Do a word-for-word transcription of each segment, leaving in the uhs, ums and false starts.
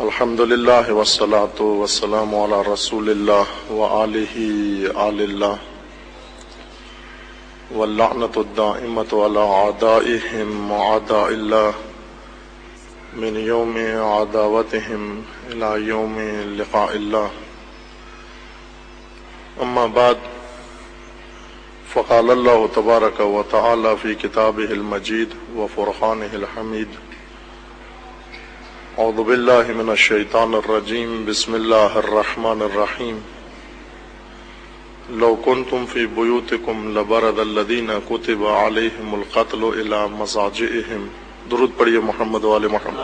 الحمد للہ والصلاة والسلام علی رسول اللہ وآلہ آل اللہ واللعنۃ الدائمۃ علی اعدائہم وأعداء اللہ من یوم عداوتہم الی یوم لقاء اللہ. اما بعد فقال اللہ تبارک و تعالی فی کتابہ المجید وفرقانہ الحمید. اعوذ باللہ من الشیطان الرجیم. بسم اللہ الرحمن الرحیم. لو کنتم فی بیوتکم لبرز الذین کتب علیہم القتل الی مضاجعہم. درود پڑھیے محمد وآل محمد.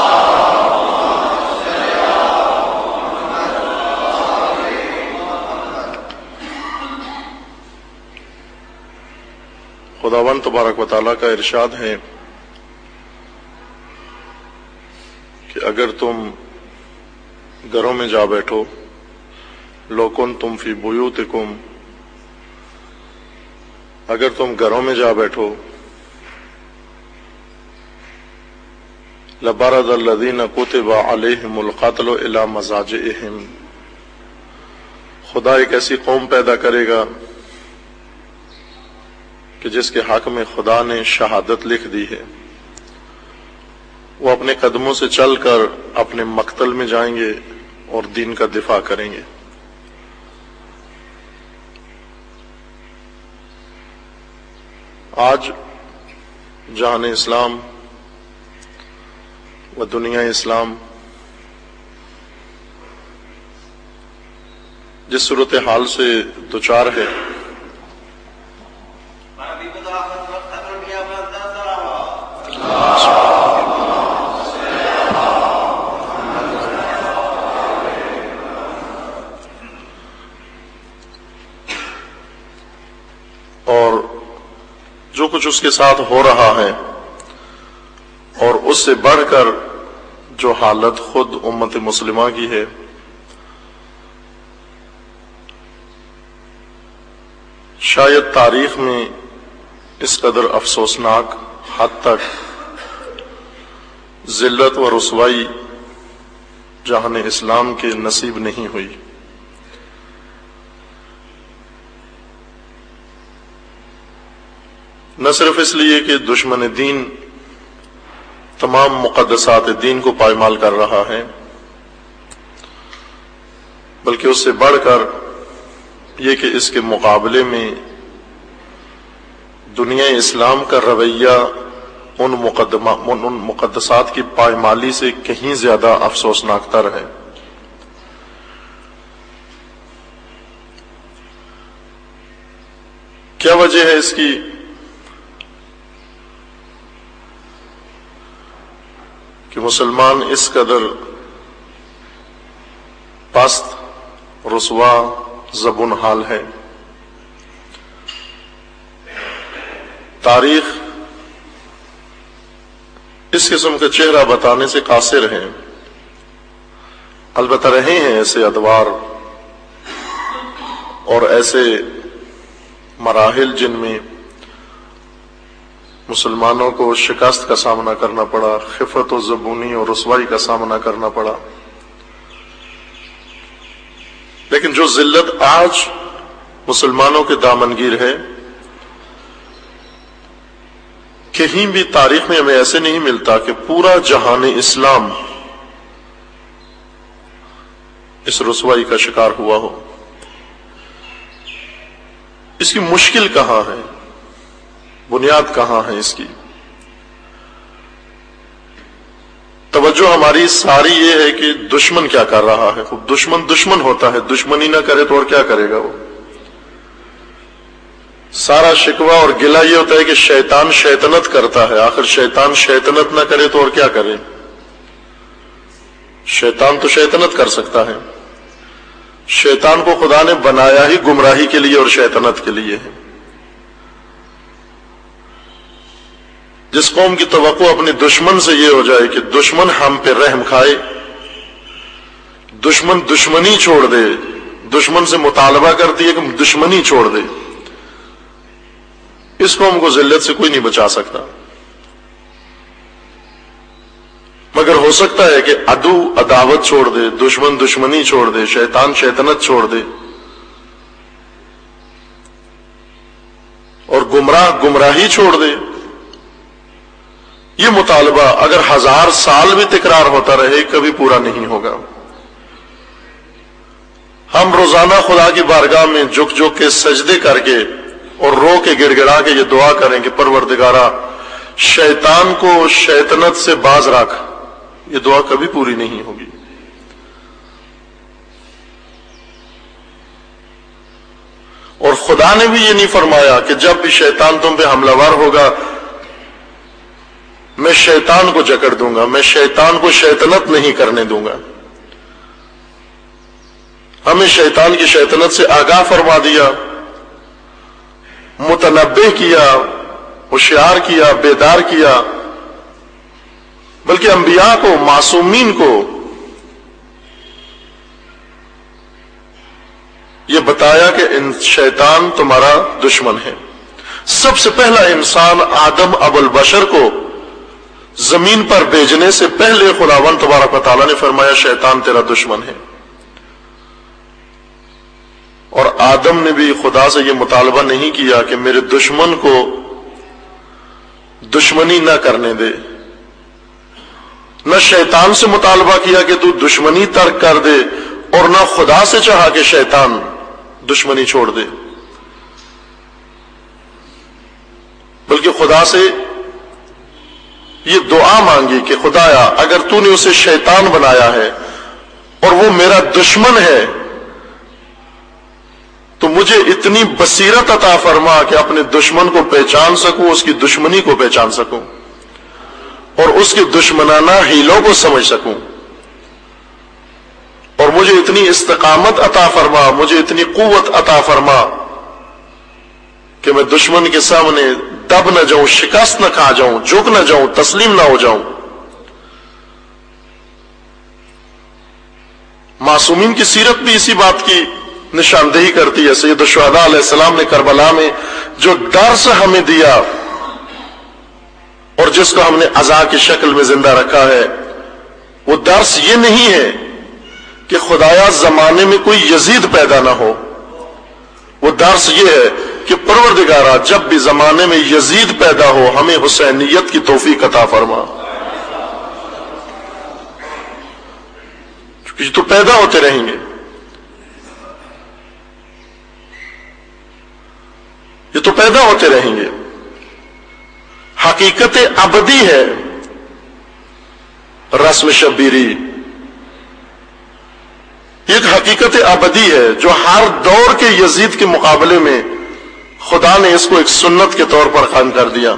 خداوند تبارک و تعالیٰ کا ارشاد ہے کہ اگر تم گھروں میں جا بیٹھو، لو کنتم فی بیوتکم، اگر تم گھروں میں جا بیٹھو، لبرز الذین کتب علیہم القتل الی مضاجعہم، خدا ایک ایسی قوم پیدا کرے گا کہ جس کے حق میں خدا نے شہادت لکھ دی ہے، وہ اپنے قدموں سے چل کر اپنے مقتل میں جائیں گے اور دین کا دفاع کریں گے. آج جہان اسلام و دنیا اسلام جس صورتحال سے دوچار ہے، اور جو کچھ اس کے ساتھ ہو رہا ہے، اور اس سے بڑھ کر جو حالت خود امت مسلمہ کی ہے، شاید تاریخ میں اس قدر افسوسناک حد تک ذلت و رسوائی جہان اسلام کے نصیب نہیں ہوئی. نہ صرف اس لیے کہ دشمن دین تمام مقدسات دین کو پائمال کر رہا ہے، بلکہ اس سے بڑھ کر یہ کہ اس کے مقابلے میں دنیا اسلام کا رویہ ان مقدسات کی پائمالی سے کہیں زیادہ افسوسناک تر ہے. کیا وجہ ہے اس کی؟ کہ مسلمان اس قدر پست، رسوا، زبون حال ہے. تاریخ اس قسم کا چہرہ بتانے سے قاصر ہیں. البتہ رہے ہیں ایسے ادوار اور ایسے مراحل جن میں مسلمانوں کو شکست کا سامنا کرنا پڑا، خفت و زبونی اور رسوائی کا سامنا کرنا پڑا. لیکن جو ذلت آج مسلمانوں کے دامنگیر ہے، کہیں بھی تاریخ میں ہمیں ایسے نہیں ملتا کہ پورا جہان اسلام اس رسوائی کا شکار ہوا ہو. اس کی مشکل کہاں ہے؟ بنیاد کہاں ہے اس کی؟ توجہ ہماری ساری یہ ہے کہ دشمن کیا کر رہا ہے. خود دشمن دشمن ہوتا ہے، دشمنی نہ کرے تو اور کیا کرے گا وہ؟ سارا شکوہ اور گلہ یہ ہوتا ہے کہ شیطان شیطنت کرتا ہے. آخر شیطان شیطنت نہ کرے تو اور کیا کرے؟ شیطان تو شیطنت کر سکتا ہے. شیطان کو خدا نے بنایا ہی گمراہی کے لیے اور شیطنت کے لیے ہے. جس قوم کی توقع اپنے دشمن سے یہ ہو جائے کہ دشمن ہم پہ رحم کھائے، دشمن دشمنی چھوڑ دے، دشمن سے مطالبہ کرتی ہے کہ دشمنی چھوڑ دے، اس قوم کو ذلت سے کوئی نہیں بچا سکتا. مگر ہو سکتا ہے کہ عدو عداوت چھوڑ دے، دشمن دشمنی چھوڑ دے، شیطان شیطنت چھوڑ دے، اور گمراہ گمراہی چھوڑ دے۔ یہ مطالبہ اگر ہزار سال بھی تکرار ہوتا رہے کبھی پورا نہیں ہوگا۔ ہم روزانہ خدا کی بارگاہ میں جھک جھک کے سجدے کر کے اور رو کے گڑ گڑا کے یہ دعا کریں کہ پروردگارا شیطان کو شیطنت سے باز رکھ، یہ دعا کبھی پوری نہیں ہوگی۔ اور خدا نے بھی یہ نہیں فرمایا کہ جب بھی شیطان تم پہ حملہ ور ہوگا میں شیطان کو جکڑ دوں گا، میں شیطان کو شیطنت نہیں کرنے دوں گا۔ ہمیں شیطان کی شیطنت سے آگاہ فرما دیا، متنبہ کیا، ہوشیار کیا، بیدار کیا، بلکہ انبیاء کو، معصومین کو یہ بتایا کہ ان شیطان تمہارا دشمن ہے۔ سب سے پہلا انسان آدم ابو البشر کو زمین پر بھیجنے سے پہلے خداوند تبارک و تعالیٰ نے فرمایا شیطان تیرا دشمن ہے، اور آدم نے بھی خدا سے یہ مطالبہ نہیں کیا کہ میرے دشمن کو دشمنی نہ کرنے دے، نہ شیطان سے مطالبہ کیا کہ تو دشمنی ترک کر دے، اور نہ خدا سے چاہا کہ شیطان دشمنی چھوڑ دے، بلکہ خدا سے یہ دعا مانگی کہ خدایا اگر تو نے اسے شیطان بنایا ہے اور وہ میرا دشمن ہے تو مجھے اتنی بصیرت عطا فرما کہ اپنے دشمن کو پہچان سکوں، اس کی دشمنی کو پہچان سکوں، اور اس کی دشمنانہ ہیلوں کو سمجھ سکوں، اور مجھے اتنی استقامت عطا فرما، مجھے اتنی قوت عطا فرما کہ میں دشمن کے سامنے دب نہ جاؤں، شکست نہ کھا جاؤں، جھک نہ جاؤں، تسلیم نہ ہو جاؤں۔ معصومین کی سیرت بھی اسی بات کی نشاندہی کرتی ہے۔ سید الشہداء علیہ السلام نے کربلا میں جو درس ہمیں دیا اور جس کو ہم نے عزا کی شکل میں زندہ رکھا ہے، وہ درس یہ نہیں ہے کہ خدایا زمانے میں کوئی یزید پیدا نہ ہو، وہ درس یہ ہے کہ پروردگارا جب بھی زمانے میں یزید پیدا ہو ہمیں حسینیت کی توفیق عطا فرما، کیونکہ یہ تو پیدا ہوتے رہیں گے، یہ تو پیدا ہوتے رہیں گے۔ حقیقت ابدی ہے رسم شبیری، ایک حقیقت ابدی ہے جو ہر دور کے یزید کے مقابلے میں خدا نے اس کو ایک سنت کے طور پر قائم کر دیا۔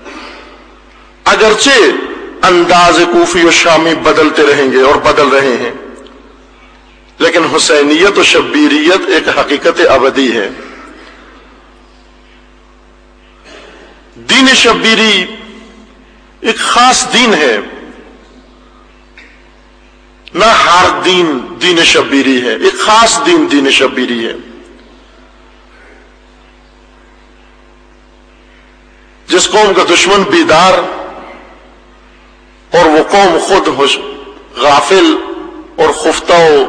اگرچہ انداز کوفی و شامی بدلتے رہیں گے اور بدل رہے ہیں، لیکن حسینیت و شبیریت ایک حقیقت ابدی ہے۔ دین شبیری ایک خاص دین ہے، نہ ہر دین دین شبیری ہے، ایک خاص دین دین شبیری ہے، جس قوم کا دشمن بیدار اور وہ قوم خود غافل اور خفتہ و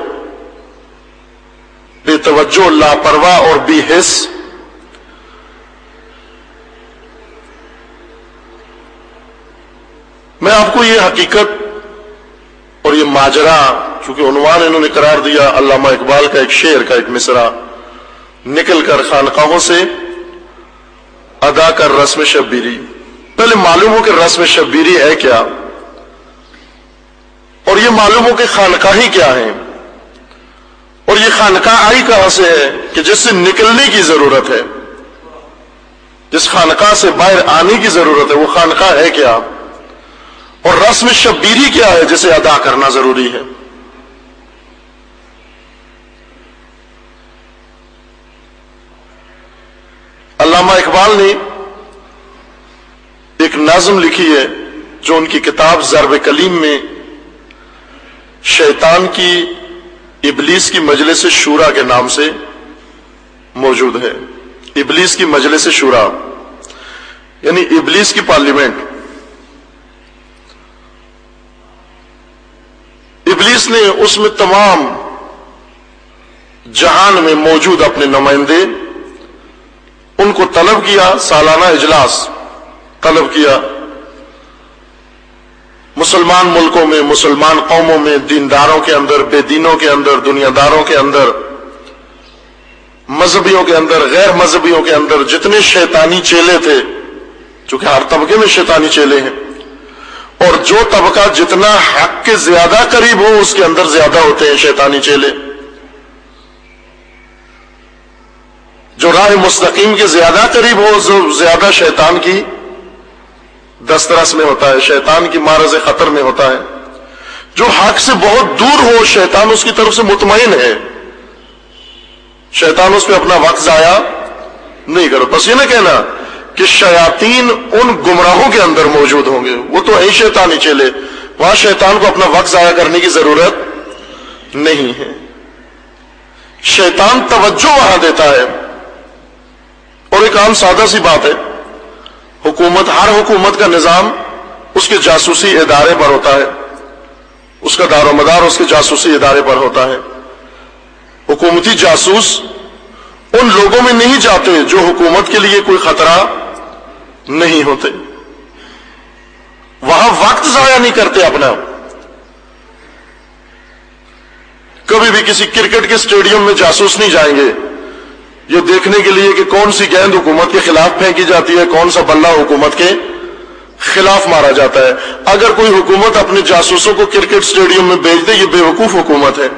بے توجہ، لاپرواہ اور بے حس، میں آپ کو یہ حقیقت اور یہ ماجرا، چونکہ عنوان انہوں نے قرار دیا علامہ اقبال کا ایک شعر کا ایک مصرع، نکل کر خانقاہوں سے ادا کر رسم شبیری۔ پہلے معلوم ہو کہ رسم شبیری ہے کیا، اور یہ معلوم ہو کہ خانقاہی کیا ہے، اور یہ خانقاہ آئی کہاں سے ہے کہ جس سے نکلنے کی ضرورت ہے، جس خانقاہ سے باہر آنے کی ضرورت ہے، وہ خانقاہ ہے کیا، اور رسم شبیری کیا ہے جسے ادا کرنا ضروری ہے۔ علامہ اقبال نے ایک نظم لکھی ہے جو ان کی کتاب ضرب کلیم میں شیطان کی ابلیس کی مجلس شورا کے نام سے موجود ہے۔ ابلیس کی مجلس شورا یعنی ابلیس کی پارلیمنٹ۔ ابلیس نے اس میں تمام جہان میں موجود اپنے نمائندے ان کو طلب کیا، سالانہ اجلاس طلب کیا، مسلمان ملکوں میں، مسلمان قوموں میں، دینداروں کے اندر، بے دینوں کے اندر، دنیا داروں کے اندر، مذہبیوں کے اندر، غیر مذہبیوں کے اندر، جتنے شیطانی چیلے تھے، چونکہ ہر طبقے میں شیطانی چیلے ہیں، اور جو طبقہ جتنا حق کے زیادہ قریب ہو اس کے اندر زیادہ ہوتے ہیں شیطانی چیلے، جو راہ مستقیم کے زیادہ قریب ہو زیادہ شیطان کی دسترس میں ہوتا ہے، شیطان کی معرض خطر میں ہوتا ہے۔ جو حق سے بہت دور ہو شیطان اس کی طرف سے مطمئن ہے، شیطان اس پہ اپنا وقت ضائع نہیں کرو۔ بس یہ نہ کہنا کہ شیاطین ان گمراہوں کے اندر موجود ہوں گے، وہ تو ہے شیطانی چیلے، وہاں شیطان کو اپنا وقت ضائع کرنے کی ضرورت نہیں ہے۔ شیطان توجہ وہاں دیتا ہے، اور ایک عام سادہ سی بات ہے، حکومت، ہر حکومت کا نظام اس کے جاسوسی ادارے پر ہوتا ہے، اس کا دار و مدار اس کے جاسوسی ادارے پر ہوتا ہے۔ حکومتی جاسوس ان لوگوں میں نہیں جاتے جو حکومت کے لیے کوئی خطرہ نہیں ہوتے، وہاں وقت ضائع نہیں کرتے اپنا۔ کبھی بھی کسی کرکٹ کے سٹیڈیم میں جاسوس نہیں جائیں گے یہ دیکھنے کے لیے کہ کون سی گیند حکومت کے خلاف پھینکی جاتی ہے، کون سا بلہ حکومت کے خلاف مارا جاتا ہے۔ اگر کوئی حکومت اپنے جاسوسوں کو کرکٹ سٹیڈیم میں بھیج دے، یہ بے وقوف حکومت ہے،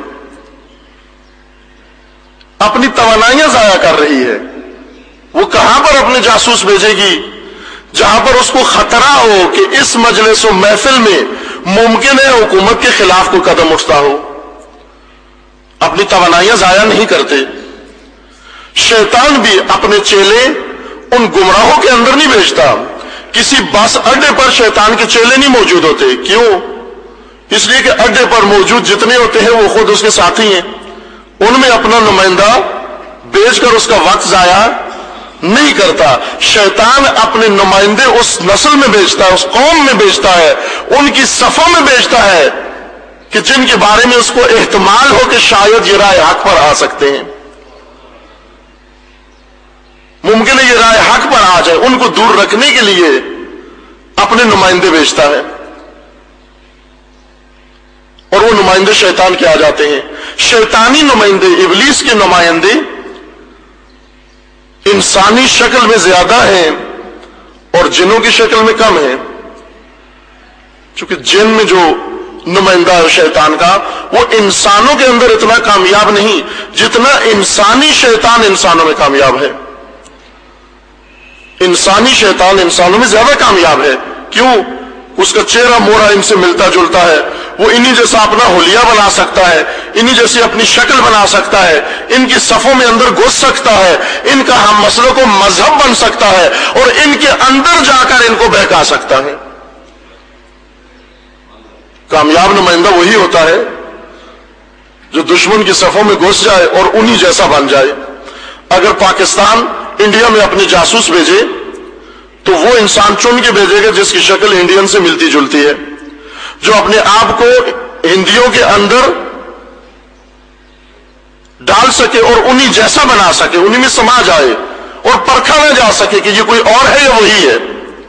اپنی توانائیاں ضائع کر رہی ہے۔ وہ کہاں پر اپنے جاسوس بھیجے گی؟ جہاں پر اس کو خطرہ ہو کہ اس مجلس و محفل میں ممکن ہے حکومت کے خلاف کوئی قدم اٹھتا ہو۔ اپنی توانائیاں ضائع نہیں کرتے۔ شیطان بھی اپنے چیلے ان گمراہوں کے اندر نہیں بھیجتا۔ کسی بس اڈے پر شیطان کے چیلے نہیں موجود ہوتے۔ کیوں؟ اس لیے کہ اڈے پر موجود جتنے ہوتے ہیں وہ خود اس کے ساتھی ہیں، ان میں اپنا نمائندہ بھیج کر اس کا وقت ضائع نہیں کرتا۔ شیطان اپنے نمائندے اس نسل میں بھیجتا ہے، اس قوم میں بھیجتا ہے، ان کی صفوں میں بھیجتا ہے کہ جن کے بارے میں اس کو احتمال ہو کہ شاید یہ رائے حق پر آ سکتے ہیں، ممکن ہے یہ رائے حق پر آ جائے۔ ان کو دور رکھنے کے لیے اپنے نمائندے بھیجتا ہے، اور وہ نمائندے شیطان کے آ جاتے ہیں۔ شیطانی نمائندے، ابلیس کے نمائندے انسانی شکل میں زیادہ ہیں اور جنوں کی شکل میں کم ہیں، چونکہ جن میں جو نمائندہ ہے شیطان کا وہ انسانوں کے اندر اتنا کامیاب نہیں جتنا انسانی شیطان انسانوں میں کامیاب ہے۔ انسانی شیطان انسانوں میں زیادہ کامیاب ہے۔ کیوں؟ اس کا چہرہ موڑا ان سے ملتا جلتا ہے، وہ انہی جیسا اپنا حلیہ بنا سکتا ہے، انہی جیسی اپنی شکل بنا سکتا ہے، ان کی صفوں میں اندر گھس سکتا ہے، ان کا ہم مسلوں کو مذہب بن سکتا ہے، اور ان کے اندر جا کر ان کو بہکا سکتا ہے۔ کامیاب نمائندہ وہی ہوتا ہے جو دشمن کی صفوں میں گھس جائے اور انہی جیسا بن جائے۔ اگر پاکستان انڈیا میں اپنے جاسوس بھیجے تو وہ انسان چن کے بھیجے گا جس کی شکل انڈین سے ملتی جلتی ہے، جو اپنے آپ کو ہندیوں کے اندر ڈال سکے اور انہی جیسا بنا سکے، انہی میں سما جائے اور پرکھا نہ جا سکے کہ یہ کوئی اور ہے یا وہی ہے۔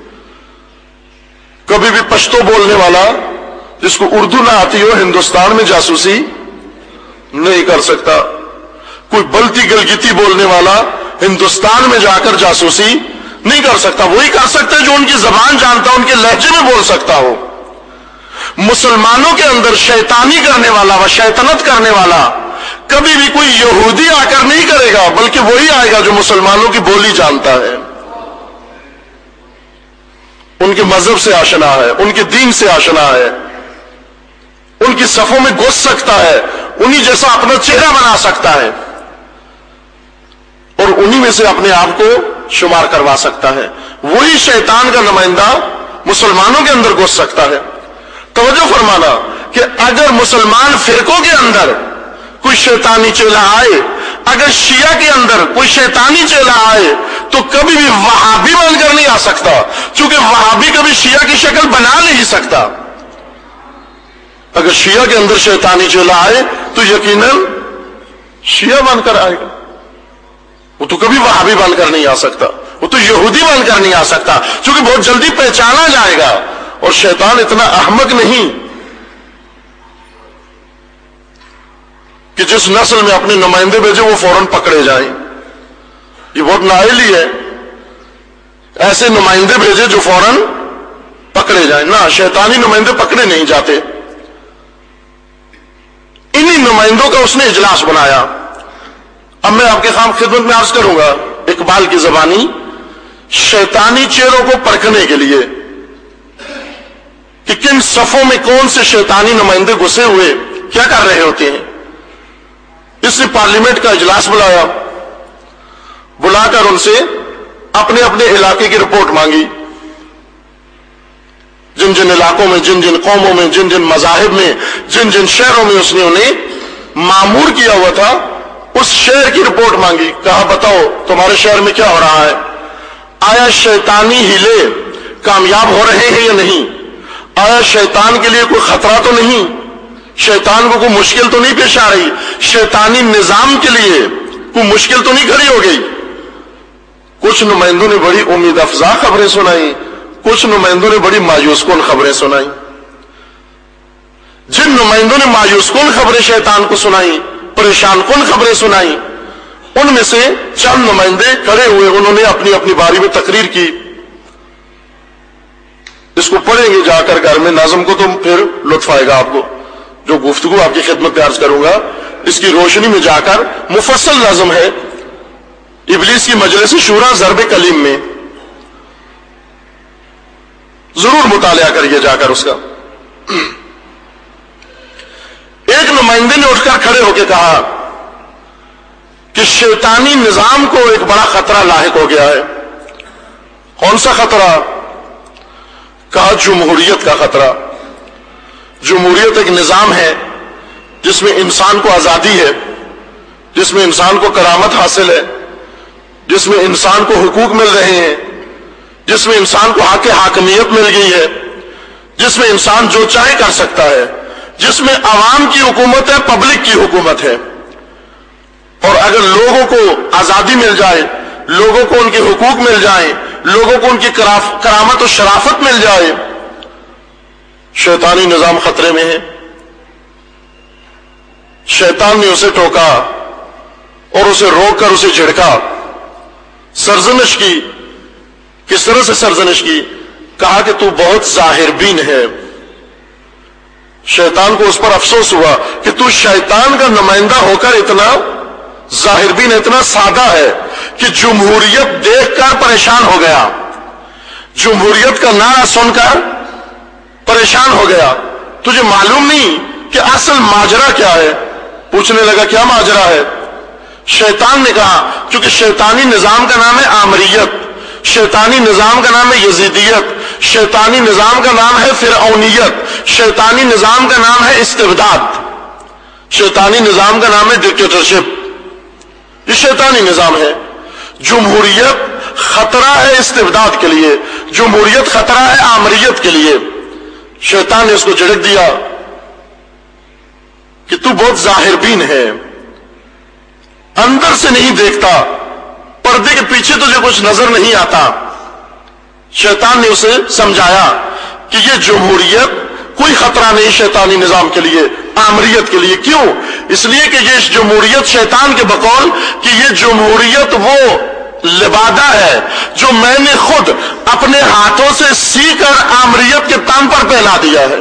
کبھی بھی پشتو بولنے والا جس کو اردو نہ آتی ہو ہندوستان میں جاسوسی نہیں کر سکتا۔ کوئی بلتی گلگیتی بولنے والا ہندوستان میں جا کر جاسوسی نہیں کر سکتا۔ وہی کر سکتا ہے جو ان کی زبان جانتا ہو، ان کے لہجے میں بول سکتا ہو۔ مسلمانوں کے اندر شیطانی کرنے والا و شیطنت کرنے والا کبھی بھی کوئی یہودی آ کر نہیں کرے گا، بلکہ وہی آئے گا جو مسلمانوں کی بولی جانتا ہے، ان کے مذہب سے آشنا ہے، ان کے دین سے آشنا ہے، ان کی صفوں میں گھس سکتا ہے، انہی جیسا اپنا چہرہ بنا سکتا ہے اور انہی میں سے اپنے آپ کو شمار کروا سکتا ہے۔ وہی شیطان کا نمائندہ مسلمانوں کے اندر گھس سکتا ہے۔ توجہ فرمانا کہ اگر مسلمان فرقوں کے اندر کوئی شیطانی چیلا آئے، اگر شیعہ کے اندر کوئی شیطانی چیلا آئے تو کبھی بھی وہابی بن کر نہیں آ سکتا، چونکہ وہابی کبھی شیعہ کی شکل بنا نہیں سکتا۔ اگر شیعہ کے اندر شیطانی چیلا آئے تو یقیناً شیعہ بن کر آئے گا. وہ تو کبھی وہابی بن کر نہیں آ سکتا, وہ تو یہودی بن کر نہیں آ سکتا, کیونکہ بہت جلدی پہچانا جائے گا. اور شیطان اتنا احمق نہیں کہ جس نسل میں اپنے نمائندے بھیجے وہ فوراً پکڑے جائیں. یہ بہت نااہل ہی ہے ایسے نمائندے بھیجے جو فوراً پکڑے جائیں. نہ, شیطانی نمائندے پکڑے نہیں جاتے. انہی نمائندوں کا اس نے اجلاس بنایا. اب میں آپ کے خام خدمت میں عرض کروں گا اقبال کی زبانی, شیطانی چہروں کو پرکھنے کے لیے کہ کن صفوں میں کون سے شیطانی نمائندے گھسے ہوئے کیا کر رہے ہوتے ہیں. اس نے پارلیمنٹ کا اجلاس بلایا, بلا کر ان سے اپنے اپنے علاقے کی رپورٹ مانگی. جن جن علاقوں میں, جن جن قوموں میں, جن جن مذاہب میں, جن جن شہروں میں اس نے انہیں مامور کیا ہوا تھا اس شہر کی رپورٹ مانگی. کہا بتاؤ تمہارے شہر میں کیا ہو رہا ہے, آیا شیطانی ہیلے کامیاب ہو رہے ہیں یا نہیں, آیا شیطان کے لیے کوئی خطرہ تو نہیں, شیطان کو کوئی مشکل تو نہیں پیش آ رہی, شیطانی نظام کے لیے کوئی مشکل تو نہیں کھڑی ہو گئی. کچھ نمائندوں نے بڑی امید افزا خبریں سنائی, کچھ نمائندوں نے بڑی مایوس کن خبریں سنائی. جن نمائندوں نے مایوس کن خبریں شیطان کو سنائی, پریشان کن خبریں سنائی, ان میں سے چند نمائندے کھڑے ہوئے, انہوں نے اپنی اپنی باری میں تقریر کی. اس کو پڑھیں گے جا کر گھر میں, نظم کو تو پھر لطف آئے گا آپ کو. جو گفتگو آپ کی خدمت میں عرض کروں گا اس کی روشنی میں جا کر, مفصل نظم ہے ابلیس کی مجلس شورا ضرب کلیم میں, ضرور مطالعہ کریے جا کر اس کا. ایک نمائندے نے اٹھ کر کھڑے ہو کے کہا کہ شیطانی نظام کو ایک بڑا خطرہ لاحق ہو گیا ہے. کون سا خطرہ؟ کہا جمہوریت کا خطرہ. جمہوریت ایک نظام ہے جس میں انسان کو آزادی ہے, جس میں انسان کو کرامت حاصل ہے, جس میں انسان کو حقوق مل رہے ہیں, جس میں انسان کو حق حاکمیت مل گئی ہے, جس میں انسان جو چاہے کر سکتا ہے, جس میں عوام کی حکومت ہے, پبلک کی حکومت ہے. اور اگر لوگوں کو آزادی مل جائے, لوگوں کو ان کے حقوق مل جائیں, لوگوں کو ان کی کرامت و شرافت مل جائے, شیطانی نظام خطرے میں ہے. شیطان نے اسے ٹوکا اور اسے روک کر اسے جھڑکا, سرزنش کی. کس طرح سے سرزنش کی؟ کہا کہ تو بہت ظاہر بین ہے. شیطان کو اس پر افسوس ہوا کہ تو شیطان کا نمائندہ ہو کر اتنا ظاہر بین, اتنا سادہ ہے کہ جمہوریت دیکھ کر پریشان ہو گیا, جمہوریت کا نعرہ سن کر پریشان ہو گیا. تجھے معلوم نہیں کہ اصل ماجرا کیا ہے؟ پوچھنے لگا کیا ماجرا ہے؟ شیطان نے کہا چونکہ شیطانی نظام کا نام ہے آمریت, شیطانی نظام کا نام ہے یزیدیت, شیطانی نظام کا نام ہے فرعونیت, شیطانی نظام کا نام ہے استبداد, شیطانی نظام کا نام ہے ڈکٹیٹرشپ. یہ شیطانی نظام ہے. جمہوریت خطرہ ہے استبداد کے لیے, جمہوریت خطرہ ہے آمریت کے لیے. شیطان نے اس کو جھڑک دیا کہ تو بہت ظاہر بین ہے, اندر سے نہیں دیکھتا, پردے کے پیچھے تجھے کچھ نظر نہیں آتا. شیطان نے اسے سمجھایا کہ یہ جمہوریت کوئی خطرہ نہیں شیطانی نظام کے لیے, آمریت کے لیے. کیوں؟ اس لیے کہ یہ جمہوریت شیطان کے بقول کہ یہ جمہوریت وہ لبادہ ہے جو میں نے خود اپنے ہاتھوں سے سی کر آمریت کے تن پر پہنا دیا ہے.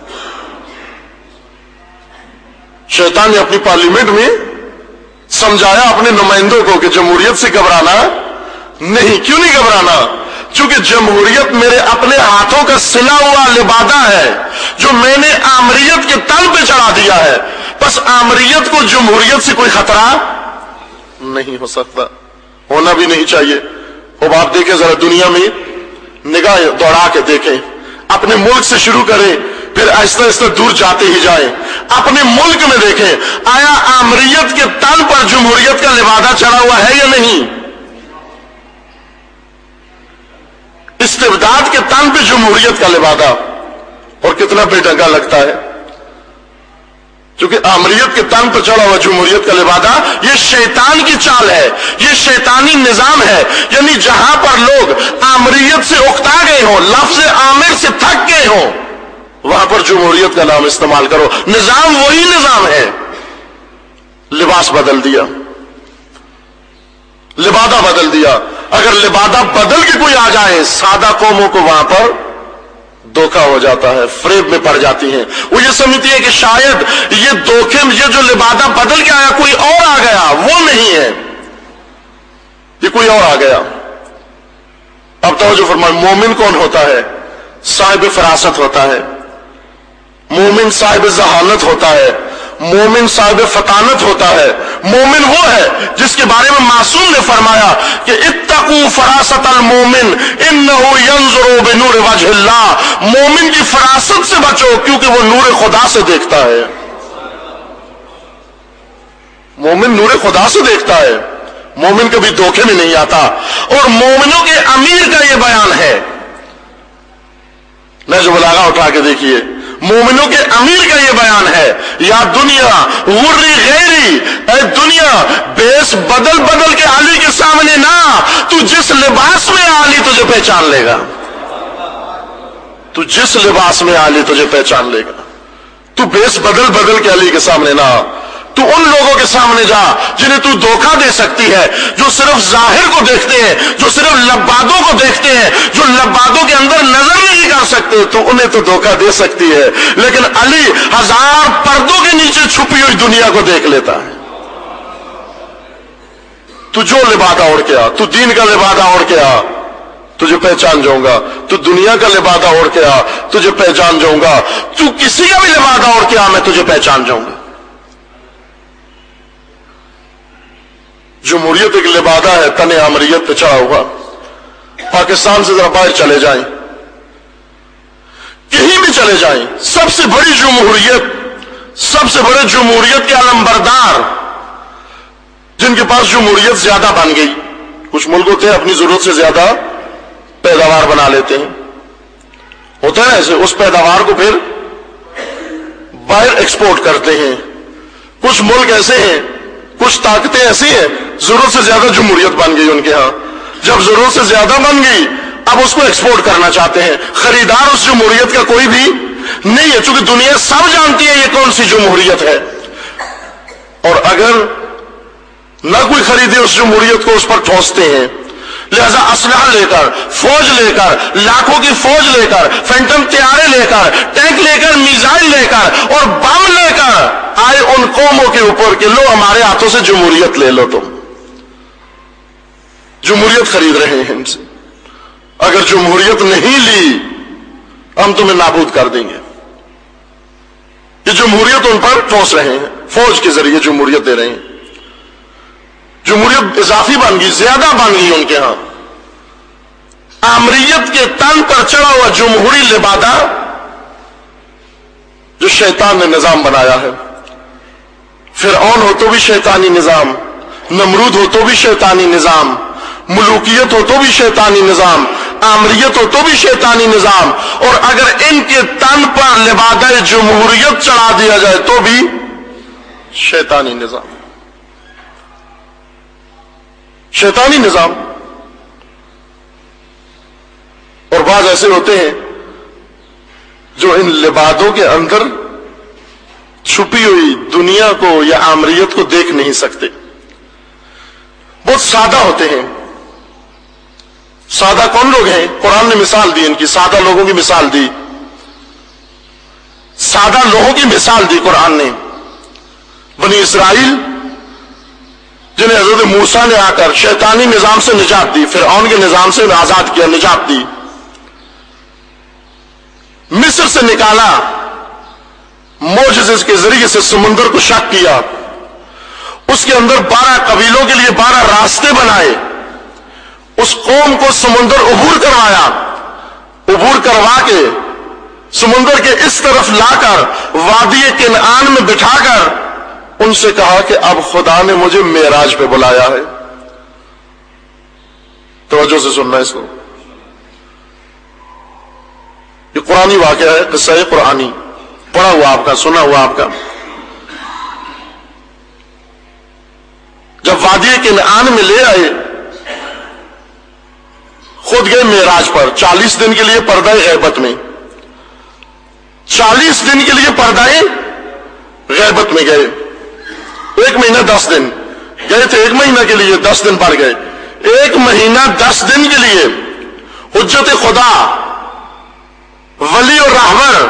شیطان نے اپنی پارلیمنٹ میں سمجھایا اپنے نمائندوں کو کہ جمہوریت سے گھبرانا نہیں. کیوں نہیں گھبرانا؟ چونکہ جمہوریت میرے اپنے ہاتھوں کا سلا ہوا لبادہ ہے جو میں نے آمریت کے تن پہ چڑھا دیا ہے. بس آمریت کو جمہوریت سے کوئی خطرہ نہیں ہو سکتا, ہونا بھی نہیں چاہیے. اب آپ دیکھیں ذرا دنیا میں نگاہ دوڑا کے دیکھیں, اپنے ملک سے شروع کریں پھر آہستہ آہستہ دور جاتے ہی جائیں. اپنے ملک میں دیکھیں آیا آمریت کے تن پر جمہوریت کا لبادہ چڑھا ہوا ہے یا نہیں؟ استبداد کے تن پہ جمہوریت کا لبادہ, اور کتنا بے ڈنگا لگتا ہے. چونکہ آمریت کے تن پر چڑھا ہوا جمہوریت کا لبادہ یہ شیطان کی چال ہے، یہ شیطانی نظام ہے. یعنی جہاں پر لوگ آمریت سے اکتا گئے ہوں، لفظ آمر سے تھک گئے ہوں، وہاں پر جمہوریت کا نام استعمال کرو. نظام وہی نظام ہے، لباس بدل دیا، لبادہ بدل دیا. اگر لبادہ بدل کے کوئی آ جائے سادہ قوموں کو وہاں پر دھوکہ ہو جاتا ہے، فریب میں پڑ جاتی ہیں. وہ یہ سمجھتی ہے کہ شاید یہ دھوکے میں یہ جو لبادہ بدل کے آیا کوئی اور آ گیا، وہ نہیں ہے، یہ کوئی اور آ گیا. اب توجہ فرمائیں، مومن کون ہوتا ہے؟ صاحب فراست ہوتا ہے، مومن صاحب ذہانت ہوتا ہے، مومن صاحب فطانت ہوتا ہے. مومن وہ ہے جس کے بارے میں معصوم نے فرمایا کہ اتقوا فراست المومن انہ ینظر بنور وجہ اللہ. مومن کی فراست سے بچو کیونکہ وہ نور خدا سے دیکھتا ہے. مومن نور خدا سے دیکھتا ہے، مومن کبھی دھوکے میں نہیں آتا. اور مومنوں کے امیر کا یہ بیان ہے، میں جو بلاغا اٹھا کے دیکھیے، مومنوں کے امیر کا یہ بیان ہے، یا دنیا غری غیری، اے دنیا بیس بدل بدل کے علی کے سامنے نہ، تو جس لباس میں علی تجھے پہچان لے گا، تو جس لباس میں علی تجھے پہچان لے گا. تو بیس بدل بدل کے علی کے سامنے نہ، تو ان لوگوں کے سامنے جا جنہیں تو دھوکہ دے سکتی ہے، جو صرف ظاہر کو دیکھتے ہیں، جو صرف لبادوں کو دیکھتے ہیں، جو لبادوں کے اندر نظر نہیں کر سکتے، تو انہیں تو دھوکہ دے سکتی ہے. لیکن علی ہزار پردوں کے نیچے چھپی ہوئی دنیا کو دیکھ لیتا ہے. تو جو لبادہ اوڑھ کے آ، تو دین کا لبادہ اوڑھ کے آ، تجھے پہچان جاؤں گا. تو دنیا کا لبادہ اوڑھ کے آ، تجھے پہچان جاؤں گا. تو کسی کا بھی لبادہ اوڑھ کے آ، میں تجھے پہچان جاؤں گا. جمہوریت ایک لبادہ ہے تن آمریت پہ چڑھا ہوا. پاکستان سے ذرا باہر چلے جائیں، کہیں بھی چلے جائیں، سب سے بڑی جمہوریت، سب سے بڑے جمہوریت کے علمبردار جن کے پاس جمہوریت زیادہ بن گئی. کچھ ملک ہوتے ہیں اپنی ضرورت سے زیادہ پیداوار بنا لیتے ہیں، ہوتا ہے ایسے، اس پیداوار کو پھر باہر ایکسپورٹ کرتے ہیں. کچھ ملک ایسے ہیں، کچھ طاقتیں ایسی ہیں، ضرورت سے زیادہ جمہوریت بن گئی ان کے ہاں. جب ضرورت سے زیادہ بن گئی اب اس کو ایکسپورٹ کرنا چاہتے ہیں. خریدار اس جمہوریت کا کوئی بھی نہیں ہے، چونکہ دنیا سب جانتی ہے یہ کون سی جمہوریت ہے. اور اگر نہ کوئی خریدے اس جمہوریت کو، اس پر ٹھوستے ہیں. لہذا اسلحہ لے کر، فوج لے کر، لاکھوں کی فوج لے کر، فینٹم طیارے لے کر، ٹینک لے کر، میزائل لے کر اور بم لے کر آئے ان قوموں کے اوپر کہ لو ہمارے ہاتھوں سے جمہوریت لے لو. تم جمہوریت خرید رہے ہیں ان سے، اگر جمہوریت نہیں لی ہم تمہیں نابود کر دیں گے. یہ جمہوریت ان پر ٹھوس رہے ہیں، فوج کے ذریعے جمہوریت دے رہے ہیں. جمہوریت اضافی بن گئی، زیادہ بن گئی ان کے ہاں. آمریت کے تن پر چڑھا ہوا جمہوری لبادہ جو شیطان نے نظام بنایا ہے. فرعون ہو تو بھی شیطانی نظام، نمرود ہو تو بھی شیطانی نظام، ملوکیت ہو تو بھی شیطانی نظام، آمریت ہو تو بھی شیطانی نظام. اور اگر ان کے تن پر لبادہ جمہوریت چڑھا دیا جائے تو بھی شیطانی نظام، شیطانی نظام. اور بعض ایسے ہوتے ہیں جو ان لبادوں کے اندر چھپی ہوئی دنیا کو یا آمریت کو دیکھ نہیں سکتے. بہت سادہ ہوتے ہیں. سادہ کون لوگ ہیں؟ قرآن نے مثال دی ان کی، سادہ لوگوں کی مثال دی، سادہ لوگوں کی مثال دی قرآن نے. بنی اسرائیل جنہیں حضرت موسیٰ نے آ کر شیطانی نظام سے نجات دی، فرعون کے نظام سے آزاد کیا، نجات دی، مصر سے نکالا، معجزے کے ذریعے سے سمندر کو شق کیا، اس کے اندر بارہ قبیلوں کے لیے بارہ راستے بنائے، اس قوم کو سمندر عبور کروایا، عبور کروا کے سمندر کے اس طرف لا کر وادی کنعان میں بٹھا کر ان سے کہا کہ اب خدا نے مجھے معراج پہ بلایا ہے. توجہ سے سننا اس کو، یہ قرآنی واقعہ ہے، قصہ قرآنی، پڑھا ہوا آپ کا، سنا ہوا آپ کا. جب وادی کنعان میں لے آئے، خود گئے معراج پر چالیس دن کے لیے پردہ غیبت میں، چالیس دن کے لیے پردہ غیبت میں گئے، ایک مہینہ دس دن گئے تھے، ایک مہینہ کے لیے دس دن پڑ گئے، ایک مہینہ دس دن کے لیے حجت خدا، ولی اور رہبر،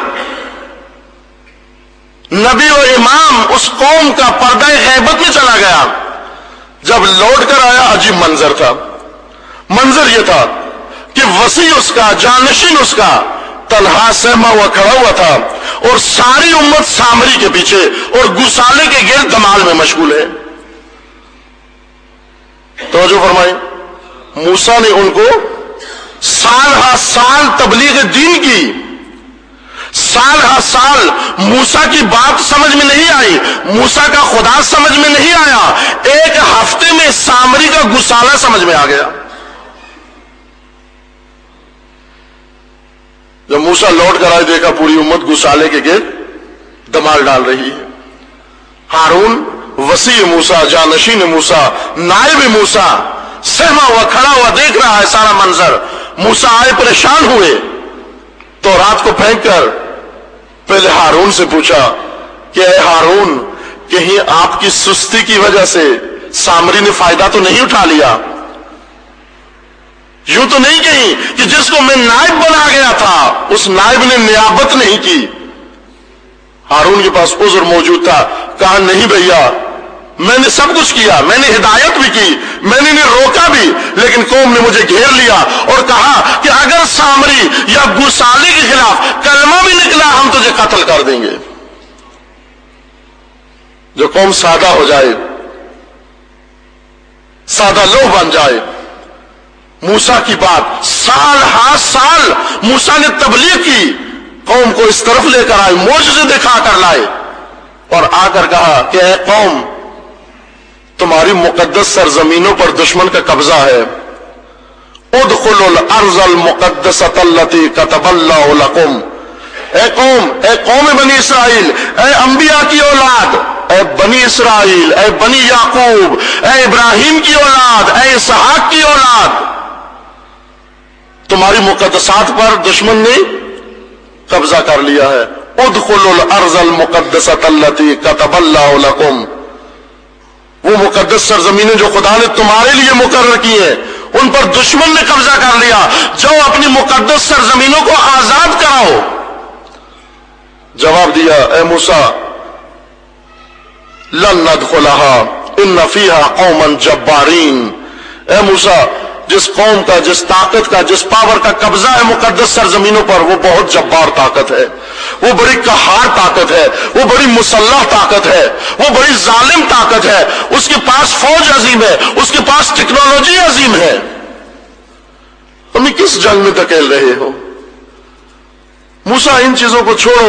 نبی و امام اس قوم کا پردہ غیبت میں چلا گیا۔ جب لوٹ کر آیا عجیب منظر تھا، منظر یہ تھا کہ وسیع اس کا، جانشین اس کا تنہا سہما ہوا کھڑا ہوا تھا، اور ساری امت سامری کے پیچھے اور گسالے کے گرد دمال میں مشغول ہے۔ توجہ فرمائیں، موسیٰ نے ان کو سال ہا سال تبلیغ دین کی، سال ہا سال موسیٰ کی بات سمجھ میں نہیں آئی، موسیٰ کا خدا سمجھ میں نہیں آیا، ایک ہفتے میں سامری کا گسالہ سمجھ میں آ گیا۔ جب موسیٰ لوٹ کر آئے، دیکھا پوری امت گسالے کے گرد دمال ڈال رہی ہے۔ ہارون وسیع موسیٰ، جانشین موسیٰ، نائب موسیٰ سہما ہوا کھڑا ہوا دیکھ رہا ہے سارا منظر۔ موسیٰ آئے، پریشان ہوئے، تو رات کو پھینک کر پہلے ہارون سے پوچھا کہ اے ہارون، کہیں آپ کی سستی کی وجہ سے سامری نے فائدہ تو نہیں اٹھا لیا؟ یوں تو نہیں کہیں کہ جس کو میں نائب بنا گیا تھا اس نائب نے نیابت نہیں کی؟ ہارون کے پاس عذر موجود تھا، کہا نہیں بھیا، میں نے سب کچھ کیا، میں نے ہدایت بھی کی، میں نے انہیں روکا بھی، لیکن قوم نے مجھے گھیر لیا اور کہا کہ اگر سامری یا گسالے کے خلاف کلمہ بھی نکلا ہم تجھے قتل کر دیں گے۔ جو قوم سادہ ہو جائے، سادہ لوح بن جائے، موسیٰ کی بات سال ہا سال موسیٰ نے تبلیغ کی، قوم کو اس طرف لے کر آئے، معجزے دکھا کر لائے، اور آ کر کہا کہ اے قوم، تمہاری مقدس سرزمینوں پر دشمن کا قبضہ ہے، ادخلوا الارض المقدسۃ التی کتب اللہ لکم۔ اے قوم، اے قوم بنی اسرائیل، اے انبیاء کی اولاد، اے بنی اسرائیل، اے بنی یعقوب، اے ابراہیم کی اولاد، اے اسحاق کی اولاد، تمہاری مقدسات پر دشمن نے قبضہ کر لیا ہے۔ ادخلوا الارض المقدسۃ التی کتب اللہ لکم۔ وہ مقدس سرزمینیں جو خدا نے تمہارے لیے مقرر کی ہیں ان پر دشمن نے قبضہ کر لیا، جاؤ اپنی مقدس سرزمینوں کو آزاد کراؤ۔ جواب دیا، اے موسیٰ، لن ندخلها ان فیہا قوما جبارین۔ اے موسیٰ، جس قوم کا، جس طاقت کا، جس پاور کا قبضہ ہے مقدس سرزمینوں پر، وہ بہت جبار طاقت ہے، وہ بڑی قہار طاقت ہے، وہ بڑی مسلح طاقت ہے، وہ بڑی ظالم طاقت ہے، اس کے پاس فوج عظیم ہے، اس کے پاس ٹیکنالوجی عظیم ہے۔ تم کس جنگ میں دھکیل رہے ہو؟ موسیٰ ان چیزوں کو چھوڑو،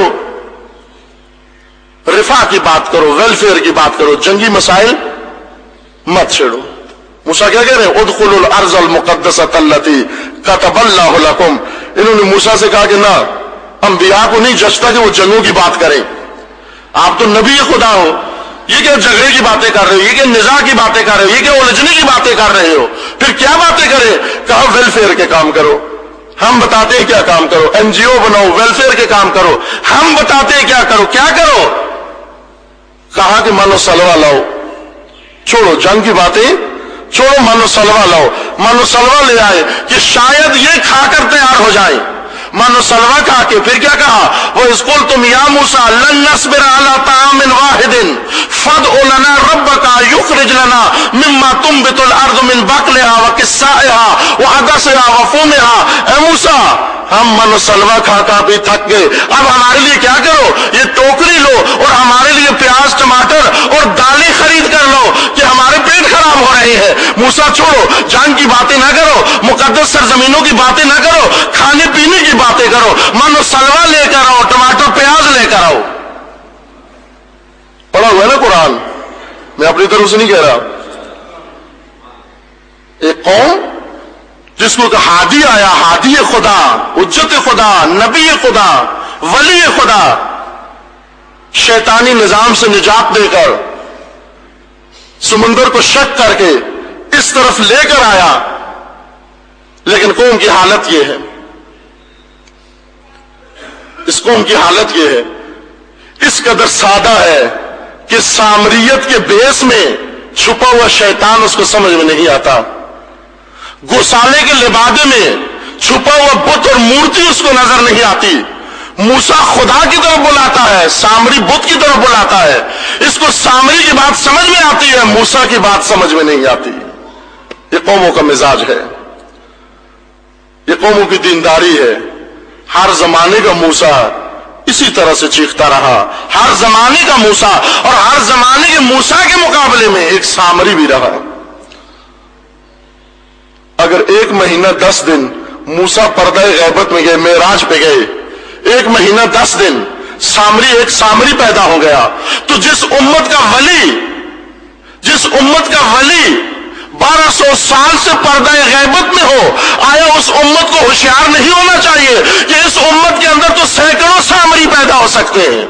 رفاہ کی بات کرو، ویلفیئر کی بات کرو، جنگی مسائل مت چھیڑو۔ موسیٰ کیا کہہ رہے ہیں؟ ادخلوا الارض المقدسۃ التی کتب اللہ لکم۔ انہوں نے موسیٰ سے کہا کہ نہ، انبیاء کو نہیں جچتا کہ وہ جنگوں کی بات کریں، آپ تو نبی خدا ہو، یہ کیا جھگڑے کی باتیں کر رہے ہو، یہ کیا نزاع کی باتیں کر رہے ہو، یہ کیا الجھنے کی باتیں کر رہے ہو؟ پھر کیا باتیں کریں؟ کہا ویلفیئر کے کام کرو، ہم بتاتے ہیں کیا کام کرو، این جی او بناؤ، ویلفیئر کے کام کرو، ہم بتاتے ہیں کیا کرو، کیا کرو؟ کہا کہ مانو سلوہ لاؤ، چھوڑو جنگ کی باتیں، چھوڑو، مانو سلوہ لاؤ۔ مانو سلوہ لے آئے کہ شاید یہ کھا کر تیار ہو جائیں۔ مانو سلوہ کھا کے پھر کیا کہا؟ وَإِذْ قُلْتُمْ يَا مُوسَىٰ لَن نَّصْبِرَ عَلَىٰ طَعَامٍ وَاحِدٍ فَادْعُ لَنَا رَبَّكَ يُخْرِجْ لَنَا مِمَّا تُنبِتُ الْأَرْضُ مِن بَقْلِهَا وَقِثَّائِهَا وَعَدَسِهَا وَفُومِهَا۔ اے موسیٰ، ہم من سلوہ کھا کھا بھی تھک گئے، اب ہمارے لیے کیا کرو، یہ ٹوکری لو اور ہمارے لیے پیاز، ٹماٹر اور دالیں خرید کر لو کہ ہمارے پیٹ خراب ہو رہے ہیں۔ موسیٰ چھوڑو، جنگ کی باتیں نہ کرو، مقدس سرزمینوں کی باتیں نہ کرو، کھانے پینے کی باتیں کرو، مانو سلوہ لے کر آؤ، ٹماٹر پیاز لے کر آؤ۔ پڑھا ہوا ہے نا قرآن، میں اپنی طرف سے نہیں کہہ رہا۔ ایک قوم جس کو کہ ہادی آیا، ہادی خدا، حجت خدا، نبی خدا، ولی خدا، شیطانی نظام سے نجات دے کر سمندر کو شق کر کے اس طرف لے کر آیا، لیکن قوم کی حالت یہ ہے، اس قوم کی حالت یہ ہے، اس قدر سادہ ہے کہ سامریت کے بیس میں چھپا ہوا شیطان اس کو سمجھ میں نہیں آتا، گوسالے کے لبادے میں چھپا ہوا بت اور مورتی اس کو نظر نہیں آتی۔ موسیٰ خدا کی طرف بلاتا ہے، سامری بت کی طرف بلاتا ہے، اس کو سامری کی بات سمجھ میں آتی ہے، موسیٰ کی بات سمجھ میں نہیں آتی۔ یہ قوموں کا مزاج ہے، یہ قوموں کی دینداری ہے۔ ہر زمانے کا موسیٰ اسی طرح سے چیختا رہا، ہر زمانے کا موسیٰ، اور ہر زمانے کے موسیٰ کے مقابلے میں ایک سامری بھی رہا۔ اگر ایک مہینہ دس دن موسیٰ پردہ غیبت میں گئے، معراج پہ گئے، ایک مہینہ دس دن سامری ایک سامری پیدا ہو گیا، تو جس امت کا ولی جس امت کا ولی بارہ سو سال سے پردہ غیبت میں ہو، آیا اس امت کو ہوشیار نہیں ہونا چاہیے کہ اس امت کے اندر تو سینکڑوں سامری پیدا ہو سکتے ہیں؟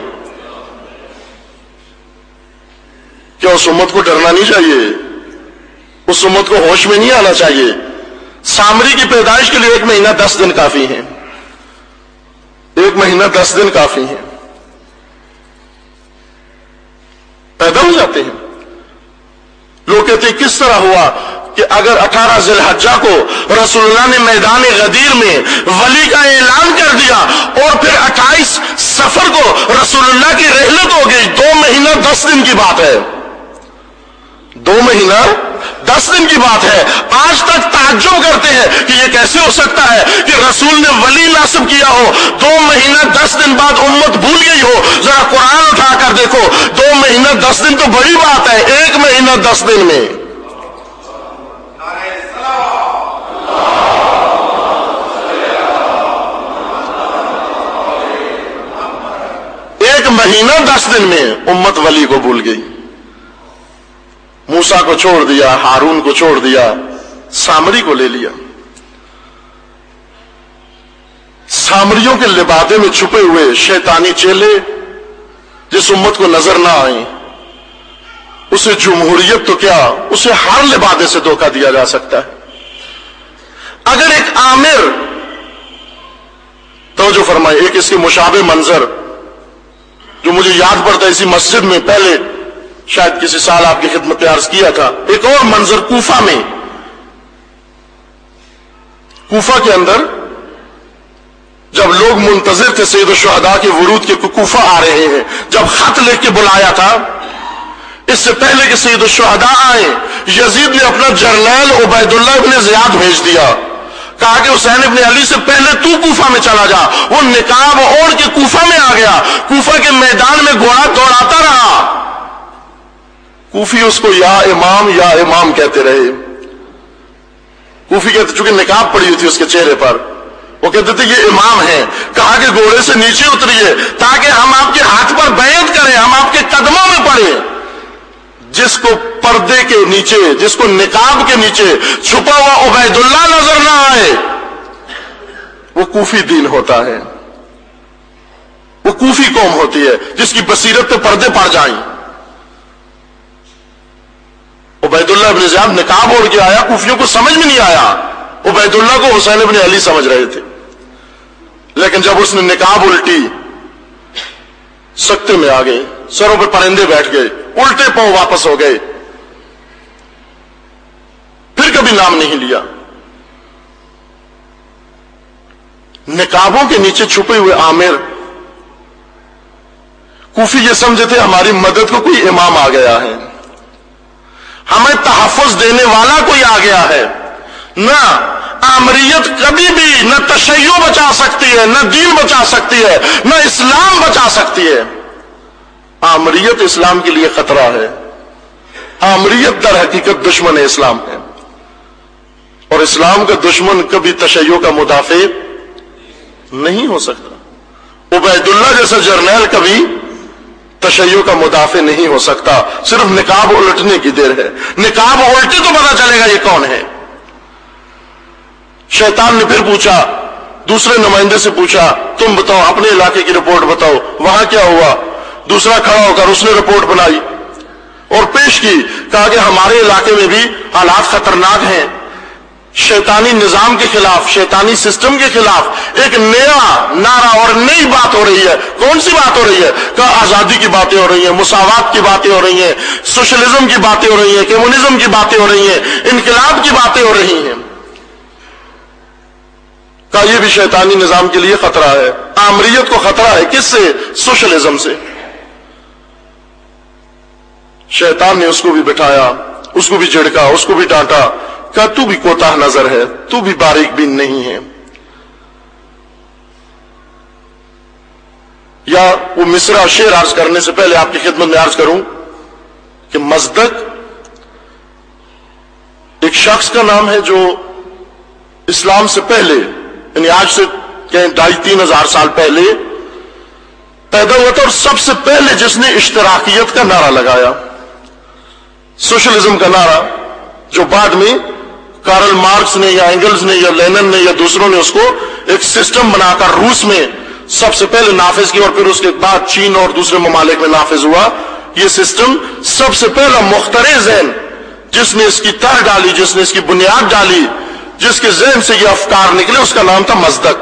کیا اس امت کو ڈرنا نہیں چاہیے؟ اس امت کو ہوش میں نہیں آنا چاہیے؟ سامری کی پیدائش کے لیے ایک مہینہ دس دن کافی ہیں، ایک مہینہ دس دن کافی ہیں، پیدا ہو جاتے ہیں۔ لوگ کہتے ہیں کس طرح ہوا کہ اگر اٹھارہ ذی الحجہ کو رسول اللہ نے میدان غدیر میں ولی کا اعلان کر دیا اور پھر اٹھائیس سفر کو رسول اللہ کی رحلت ہو گئی، دو مہینہ دس دن کی بات ہے، دو مہینہ دس دن کی بات ہے۔ آج تک تعجب کرتے ہیں کہ یہ کیسے ہو سکتا ہے کہ رسول نے ولی ناصب کیا ہو، دو مہینہ دس دن بعد امت بھول گئی ہو۔ ذرا قرآن اٹھا کر دیکھو، دو مہینہ دس دن تو بڑی بات ہے، ایک مہینہ دس دن میں ایک مہینہ دس دن میں امت ولی کو بھول گئی۔ موسیٰ کو چھوڑ دیا، ہارون کو چھوڑ دیا، سامری کو لے لیا۔ سامریوں کے لبادے میں چھپے ہوئے شیطانی چیلے جس امت کو نظر نہ آئیں، اسے جمہوریت تو کیا، اسے ہر لبادے سے دھوکہ دیا جا سکتا ہے۔ اگر ایک آمر، توجہ فرمائے، ایک اس کے مشابہ منظر جو مجھے یاد پڑتا ہے، اسی مسجد میں پہلے شاید کسی سال آپ کی خدمت میں عرض کیا تھا، ایک اور منظر کوفہ میں، کوفہ کے اندر جب لوگ منتظر تھے سید الشہداء کے ورود کے کوفہ آ رہے ہیں، جب خط لکھ کے بلایا تھا، اس سے پہلے کہ سید الشہداء آئے، یزید نے اپنا جرنیل عبید اللہ ابن زیاد بھیج دیا، کہا کہ حسین ابن علی سے پہلے تو کوفہ میں چلا جا۔ وہ نقاب اوڑھ کے کوفہ میں آ گیا، کوفہ کے میدان میں گھوڑا دوڑاتا رہا، کوفی اس کو یا امام یا امام کہتے رہے۔ کوفی کہتے چونکہ نقاب پڑی ہوئی تھی اس کے چہرے پر، وہ کہتے تھے یہ امام ہیں۔ کہا کہ گھوڑے سے نیچے اتریے تاکہ ہم آپ کے ہاتھ پر بیعت کریں، ہم آپ کے قدموں میں پڑیں۔ جس کو پردے کے نیچے، جس کو نقاب کے نیچے چھپا ہوا عبید اللہ نظر نہ آئے، وہ کوفی دین ہوتا ہے، وہ کوفی قوم ہوتی ہے جس کی بصیرت پہ پردے پڑ جائیں۔ عبید اللہ ابن زیاد نقاب اوڑھ کے آیا، کوفیوں کو سمجھ میں نہیں آیا، عبید اللہ کو حسین ابن علی سمجھ رہے تھے، لیکن جب اس نے نقاب الٹی، سکتے میں آ گئے، سروں پہ پرندے بیٹھ گئے، الٹے پاؤں واپس ہو گئے، پھر کبھی نام نہیں لیا۔ نقابوں کے نیچے چھپے ہوئے عامر کوفی یہ سمجھے تھے ہماری مدد کو کوئی امام آ گیا ہے، ہمیں تحفظ دینے والا کوئی آ گیا ہے۔ نہ آمریت کبھی بھی نہ تشیع بچا سکتی ہے، نہ دین بچا سکتی ہے، نہ اسلام بچا سکتی ہے۔ آمریت اسلام کے لیے خطرہ ہے، آمریت در حقیقت دشمن اسلام ہے، اور اسلام کا دشمن کبھی تشیع کا مدافع نہیں ہو سکتا۔ عبید اللہ جیسا جرنیل کبھی تشیع کا مدافع نہیں ہو سکتا، صرف نقاب الٹنے کی دیر ہے، نقاب الٹے تو پتا چلے گا یہ کون ہے۔ شیطان نے پھر پوچھا، دوسرے نمائندے سے پوچھا، تم بتاؤ اپنے علاقے کی رپورٹ بتاؤ، وہاں کیا ہوا؟ دوسرا کھڑا ہو کر اس نے رپورٹ بنائی، اور پیش کی، کہا کہ ہمارے علاقے میں بھی حالات خطرناک ہیں، شیطانی نظام کے خلاف، شیطانی سسٹم کے خلاف ایک نیا نعرہ اور نئی بات ہو رہی ہے۔ کون سی بات ہو رہی ہے؟ کہ آزادی کی باتیں ہو رہی ہیں، مساوات کی باتیں ہو رہی ہیں، سوشلزم کی باتیں ہو رہی ہیں، کمیونزم کی باتیں ہو رہی ہیں، انقلاب کی باتیں ہو رہی ہیں۔ کہ یہ بھی شیطانی نظام کے لیے خطرہ ہے۔ آمریت کو خطرہ ہے، کس سے؟ سوشلزم سے۔ شیطان نے اس کو بھی بٹھایا، اس کو بھی جھڑکا، اس کو بھی ڈانٹا، کہ تو بھی کوتاہ نظر ہے، تو بھی باریک بین نہیں ہے۔ یا وہ مصرع شعر عرض کرنے سے پہلے آپ کی خدمت میں عرض کروں کہ مزدق ایک شخص کا نام ہے جو اسلام سے پہلے، یعنی آج سے کہیں ڈھائی تین ہزار سال پہلے پیدا ہوا تھا، اور سب سے پہلے جس نے اشتراکیت کا نعرہ لگایا، سوشلزم کا نعرہ، جو بعد میں کارل مارکس نے یا اینگلز نے یا لینن نے یا دوسروں نے اس کو ایک سسٹم بنا کر روس میں سب سے پہلے نافذ کیا، اور پھر اس کے بعد چین اور دوسرے ممالک میں نافذ ہوا۔ یہ سسٹم سب سے پہلا مخترع ذہن جس نے اس کی تہ ڈالی، جس نے اس کی بنیاد ڈالی، جس کے ذہن سے یہ افکار نکلے، اس کا نام تھا مزدق۔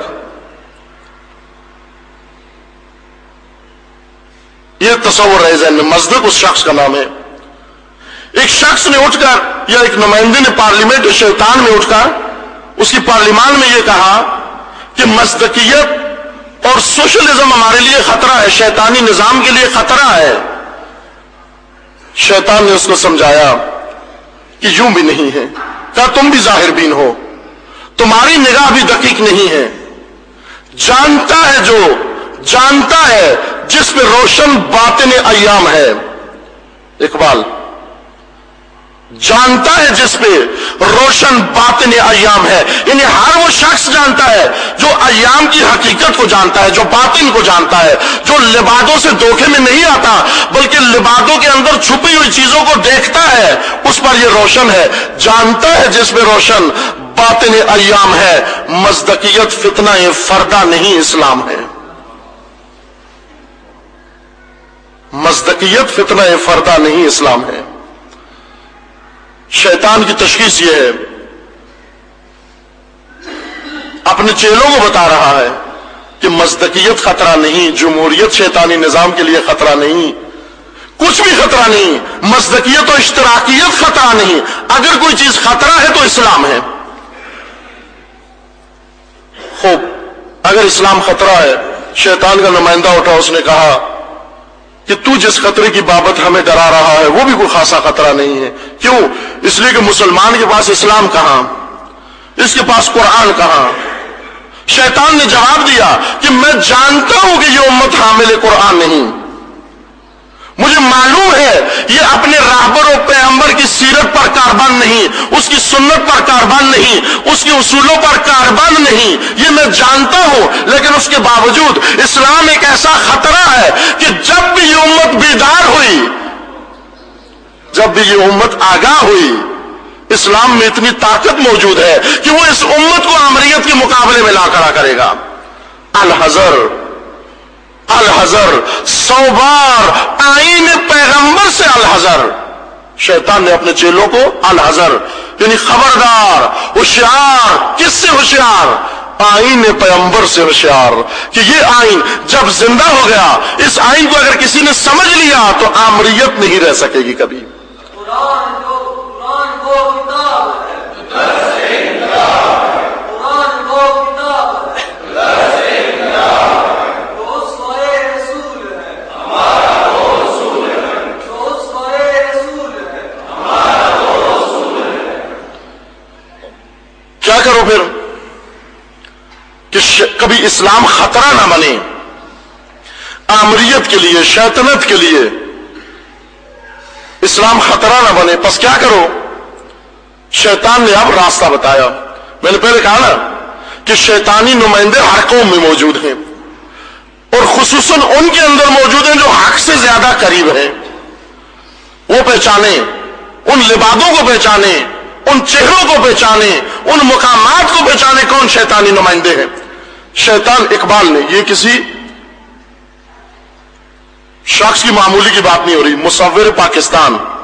یہ تصور ہے ذہن میں، مزدق اس شخص کا نام ہے۔ ایک شخص نے اٹھ کر، یا ایک نمائندے نے پارلیمنٹ شیطان میں اٹھ کر اس کی پارلیمان میں یہ کہا کہ مزدقیت اور سوشلزم ہمارے لیے خطرہ ہے، شیطانی نظام کے لیے خطرہ ہے۔ شیطان نے اس کو سمجھایا کہ یوں بھی نہیں ہے، کہا تم بھی ظاہر بین ہو، تمہاری نگاہ بھی دقیق نہیں ہے۔ جانتا ہے جو جانتا ہے جس پہ روشن باطن ایام ہے، اقبال جانتا ہے جس پہ روشن باطن ایام ہے، یعنی ہر وہ شخص جانتا ہے جو ایام کی حقیقت کو جانتا ہے، جو باطن کو جانتا ہے، جو لبادوں سے دھوکے میں نہیں آتا بلکہ لبادوں کے اندر چھپی ہوئی چیزوں کو دیکھتا ہے، اس پر یہ روشن ہے۔ جانتا ہے جس پہ روشن باطن ایام ہے۔ مزدقیت فتنہ فردہ نہیں، اسلام ہے۔ مزدقیت فتنہ فردہ نہیں، اسلام ہے۔ شیطان کی تشخیص یہ ہے، اپنے چیلوں کو بتا رہا ہے کہ مزدقیت خطرہ نہیں، جمہوریت شیطانی نظام کے لیے خطرہ نہیں، کچھ بھی خطرہ نہیں، مزدقیت و اشتراکیت خطرہ نہیں۔ اگر کوئی چیز خطرہ ہے تو اسلام ہے۔ خوب، اگر اسلام خطرہ ہے، شیطان کا نمائندہ اٹھا، اس نے کہا کہ تو جس خطرے کی بابت ہمیں ڈرا رہا ہے وہ بھی کوئی خاصا خطرہ نہیں ہے۔ کیوں؟ اس لیے کہ مسلمان کے پاس اسلام کہاں، اس کے پاس قرآن کہاں؟ شیطان نے جواب دیا کہ میں جانتا ہوں کہ یہ امت حامل قرآن نہیں، مجھے معلوم ہے یہ اپنے راہبر و پیغمبر کی سیرت پر کاربان نہیں، اس کی سنت پر کاربان نہیں، اس کے اصولوں پر کاربان نہیں، یہ میں جانتا ہوں۔ لیکن اس کے باوجود اسلام ایک ایسا خطرہ ہے کہ جب بھی یہ امت بیدار ہوئی، جب بھی یہ امت آگاہ ہوئی، اسلام میں اتنی طاقت موجود ہے کہ وہ اس امت کو آمریت کے مقابلے میں لا کھڑا کرے گا۔ الحذر الحذر، سو بار آئین پیغمبر سے الحذر۔ شیطان نے اپنے چیلوں کو الحذر یعنی خبردار، ہوشیار، کس سے ہوشیار؟ آئین پیغمبر سے ہوشیار، کہ یہ آئین جب زندہ ہو گیا، اس آئین کو اگر کسی نے سمجھ لیا تو آمریت نہیں رہ سکے گی کبھی۔ قرآن کو قرآن کو کتاب ہے، قرآن کو کتاب ہے، کیا کرو پھر کہ کبھی اسلام خطرہ نہ بنے آمریت کے لیے، شیطنت کے لیے اسلام خطرہ نہ بنے۔ پس کیا کرو؟ شیطان نے اب راستہ بتایا۔ میں نے پہلے کہا نا کہ شیطانی نمائندے ہر قوم میں موجود ہیں، اور خصوصاً ان کے اندر موجود ہیں جو حق سے زیادہ قریب ہیں۔ وہ پہچانے، ان لبادوں کو پہچانے، ان چہروں کو پہچانے، ان مقامات کو پہچانے کون شیطانی نمائندے ہیں۔ شیطان اقبال نے، یہ کسی شخص کی معمولی کی بات نہیں ہو رہی، مصور پاکستان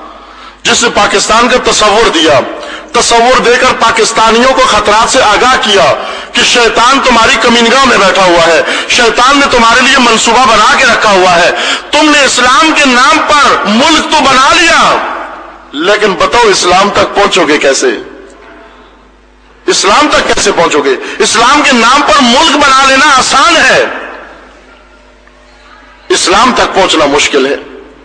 جس نے پاکستان کا تصور دیا، تصور دے کر پاکستانیوں کو خطرات سے آگاہ کیا کہ شیطان تمہاری کمینگاہ میں بیٹھا ہوا ہے، شیطان نے تمہارے لیے منصوبہ بنا کے رکھا ہوا ہے، تم نے اسلام کے نام پر ملک تو بنا لیا، لیکن بتاؤ اسلام تک پہنچو گے کیسے؟ اسلام تک کیسے پہنچو گے؟ اسلام کے نام پر ملک بنا لینا آسان ہے، اسلام تک پہنچنا مشکل ہے۔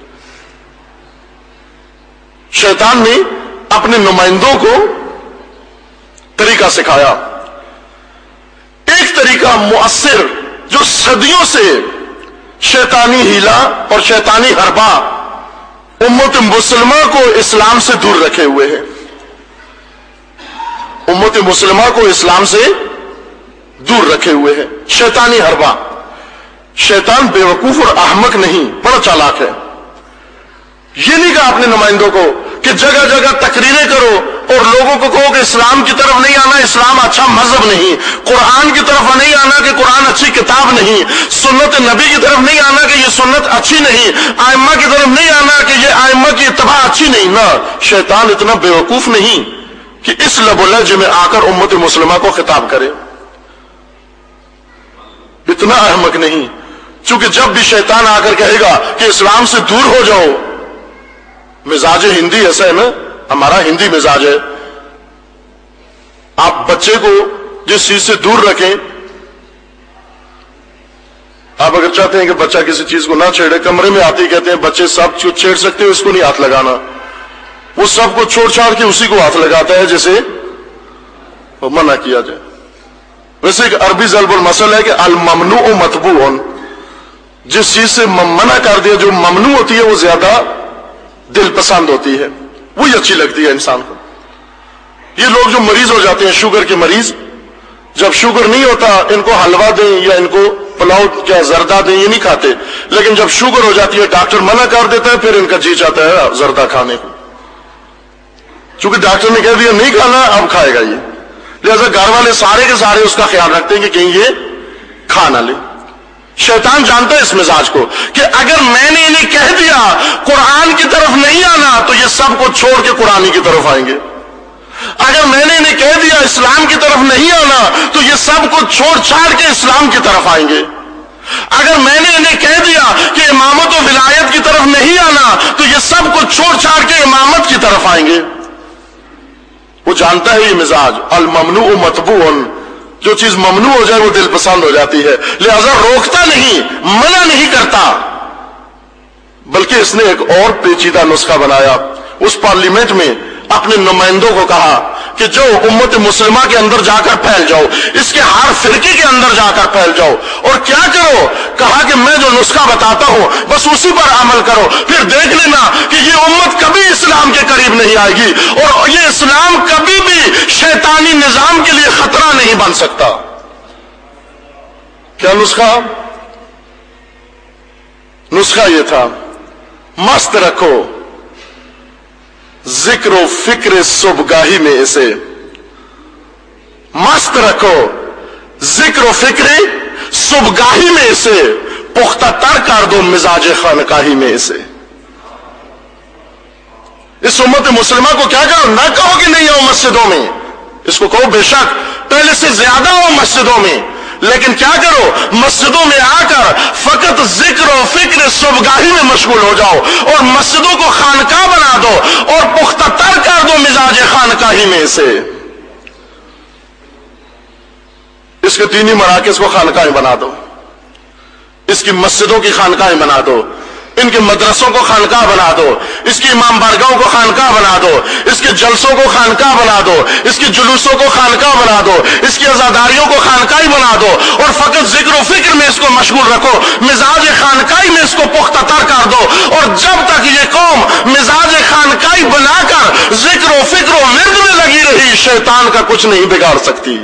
شیطان نے اپنے نمائندوں کو طریقہ سکھایا، ایک طریقہ مؤثر جو صدیوں سے شیطانی ہیلا اور شیطانی حربہ امت مسلمہ کو اسلام سے دور رکھے ہوئے ہے، امت مسلمہ کو اسلام سے دور رکھے ہوئے ہے، شیطانی حربہ۔ شیطان بے وقوف اور احمق نہیں، بڑا چالاک ہے۔ یہ نہیں کہا اپنے نمائندوں کو کہ جگہ جگہ تقریریں کرو اور لوگوں کو کہو کہ اسلام کی طرف نہیں آنا، اسلام اچھا مذہب نہیں، قرآن کی طرف نہیں آنا کہ قرآن اچھی کتاب نہیں، سنت نبی کی طرف نہیں آنا کہ یہ سنت اچھی نہیں، آئمہ کی طرف نہیں آنا کہ یہ آئمہ کی اتباع اچھی نہیں۔ نہ، شیطان اتنا بے وقوف نہیں کہ اس لب و لہجے میں آ کر امت مسلمہ کو خطاب کرے، اتنا احمق نہیں، چونکہ جب بھی شیطان آ کر کہے گا کہ اسلام سے دور ہو جاؤ، مزاج ہندی ایسا ہے نا، ہمارا ہندی مزاج ہے، آپ بچے کو جس چیز سے دور رکھیں، آپ اگر چاہتے ہیں کہ بچہ کسی چیز کو نہ چھیڑے، کمرے میں آتے ہی کہتے ہیں بچے سب کو چھیڑ سکتے ہو، اس کو نہیں ہاتھ لگانا، وہ سب کو چھوڑ چھاڑ کے اسی کو ہاتھ لگاتا ہے جیسے وہ منع کیا جائے۔ ویسے ایک عربی ضرب المثل ہے کہ الممنوع مطبوع، جس چیز سے منع کر دیا جو ممنوع ہوتی ہے وہ زیادہ دل پسند ہوتی ہے، وہی اچھی لگتی ہے انسان کو۔ یہ لوگ جو مریض ہو جاتے ہیں، شوگر کے مریض، جب شوگر نہیں ہوتا ان کو حلوہ دیں یا ان کو پلاؤ کیا زردہ دیں، یہ نہیں کھاتے، لیکن جب شوگر ہو جاتی ہے ڈاکٹر منع کر دیتا ہے، پھر ان کا جی چاہتا ہے زردہ کھانے کو، چونکہ ڈاکٹر نے کہہ دیا نہیں کھانا، اب کھائے گا یہ، لہذا گھر والے سارے کے سارے اس کا خیال رکھتے ہیں کہ کہیں یہ کھا نہ لے۔ شیطان جانتا ہے اس مزاج کو کہ اگر میں نے انہیں کہہ دیا قرآن کی طرف نہیں آنا تو یہ سب کو چھوڑ کے قرآن کی طرف آئیں گے، اگر میں نے انہیں کہہ دیا اسلام کی طرف نہیں آنا تو یہ سب کو چھوڑ چھاڑ کے اسلام کی طرف آئیں گے، اگر میں نے انہیں کہہ دیا کہ امامت و ولایت کی طرف نہیں آنا تو یہ سب کو چھوڑ چھاڑ کے امامت کی طرف آئیں گے۔ وہ جانتا ہے یہ مزاج، الممنوع مطبوع، جو چیز ممنوع ہو جائے وہ دل پسند ہو جاتی ہے، لہذا روکتا نہیں، منع نہیں کرتا، بلکہ اس نے ایک اور پیچیدہ نسخہ بنایا۔ اس پارلیمنٹ میں اپنے نمائندوں کو کہا کہ جو امت مسلمہ کے اندر جا کر پھیل جاؤ، اس کے ہر فرقے کے اندر جا کر پھیل جاؤ، اور کیا کرو؟ کہا کہ میں جو نسخہ بتاتا ہوں بس اسی پر عمل کرو، پھر دیکھ لینا کہ یہ امت کبھی اسلام کے قریب نہیں آئے گی اور یہ اسلام کبھی بھی شیطانی نظام کے لیے خطرہ نہیں بن سکتا۔ کیا نسخہ؟ نسخہ یہ تھا، مست رکھو ذکر و فکر صبحگاہی میں اسے، مست رکھو ذکر و فکر صبحگاہی میں اسے، پختہ تر کر دو مزاج خانقاہی میں اسے۔ اس امت مسلمہ کو کیا کرو؟ نہ کہو کہ نہیں آؤ مسجدوں میں، اس کو کہو بے شک پہلے سے زیادہ ہو مسجدوں میں، لیکن کیا کرو؟ مسجدوں میں آ کر فقط ذکر و فکر صبحگاہی میں مشغول ہو جاؤ اور مسجدوں کو خانقاہ بنا دو اور پختہ تر کر دو مزاج خانقاہی میں اسے۔ اس کے دینی مراکز کو خانقاہیں بنا دو، اس کی مسجدوں کی خانقاہیں بنا دو، ان کے مدرسوں کو خانقاہ بنا دو، اس کی امام بارگاہوں کو خانقاہ بنا دو، اس کے جلسوں کو خانقاہ بنا دو، اس کے جلوسوں کو خانقاہ بنا دو، اس کی عزاداریوں کو خانقاہی بنا دو اور فقط ذکر و فکر میں اس کو مشغول رکھو، مزاج خانقاہی میں اس کو پختہ تر کر دو، اور جب تک یہ قوم مزاج خانقاہی بنا کر ذکر و فکر و ورد میں لگی رہی، شیطان کا کچھ نہیں بگاڑ سکتی،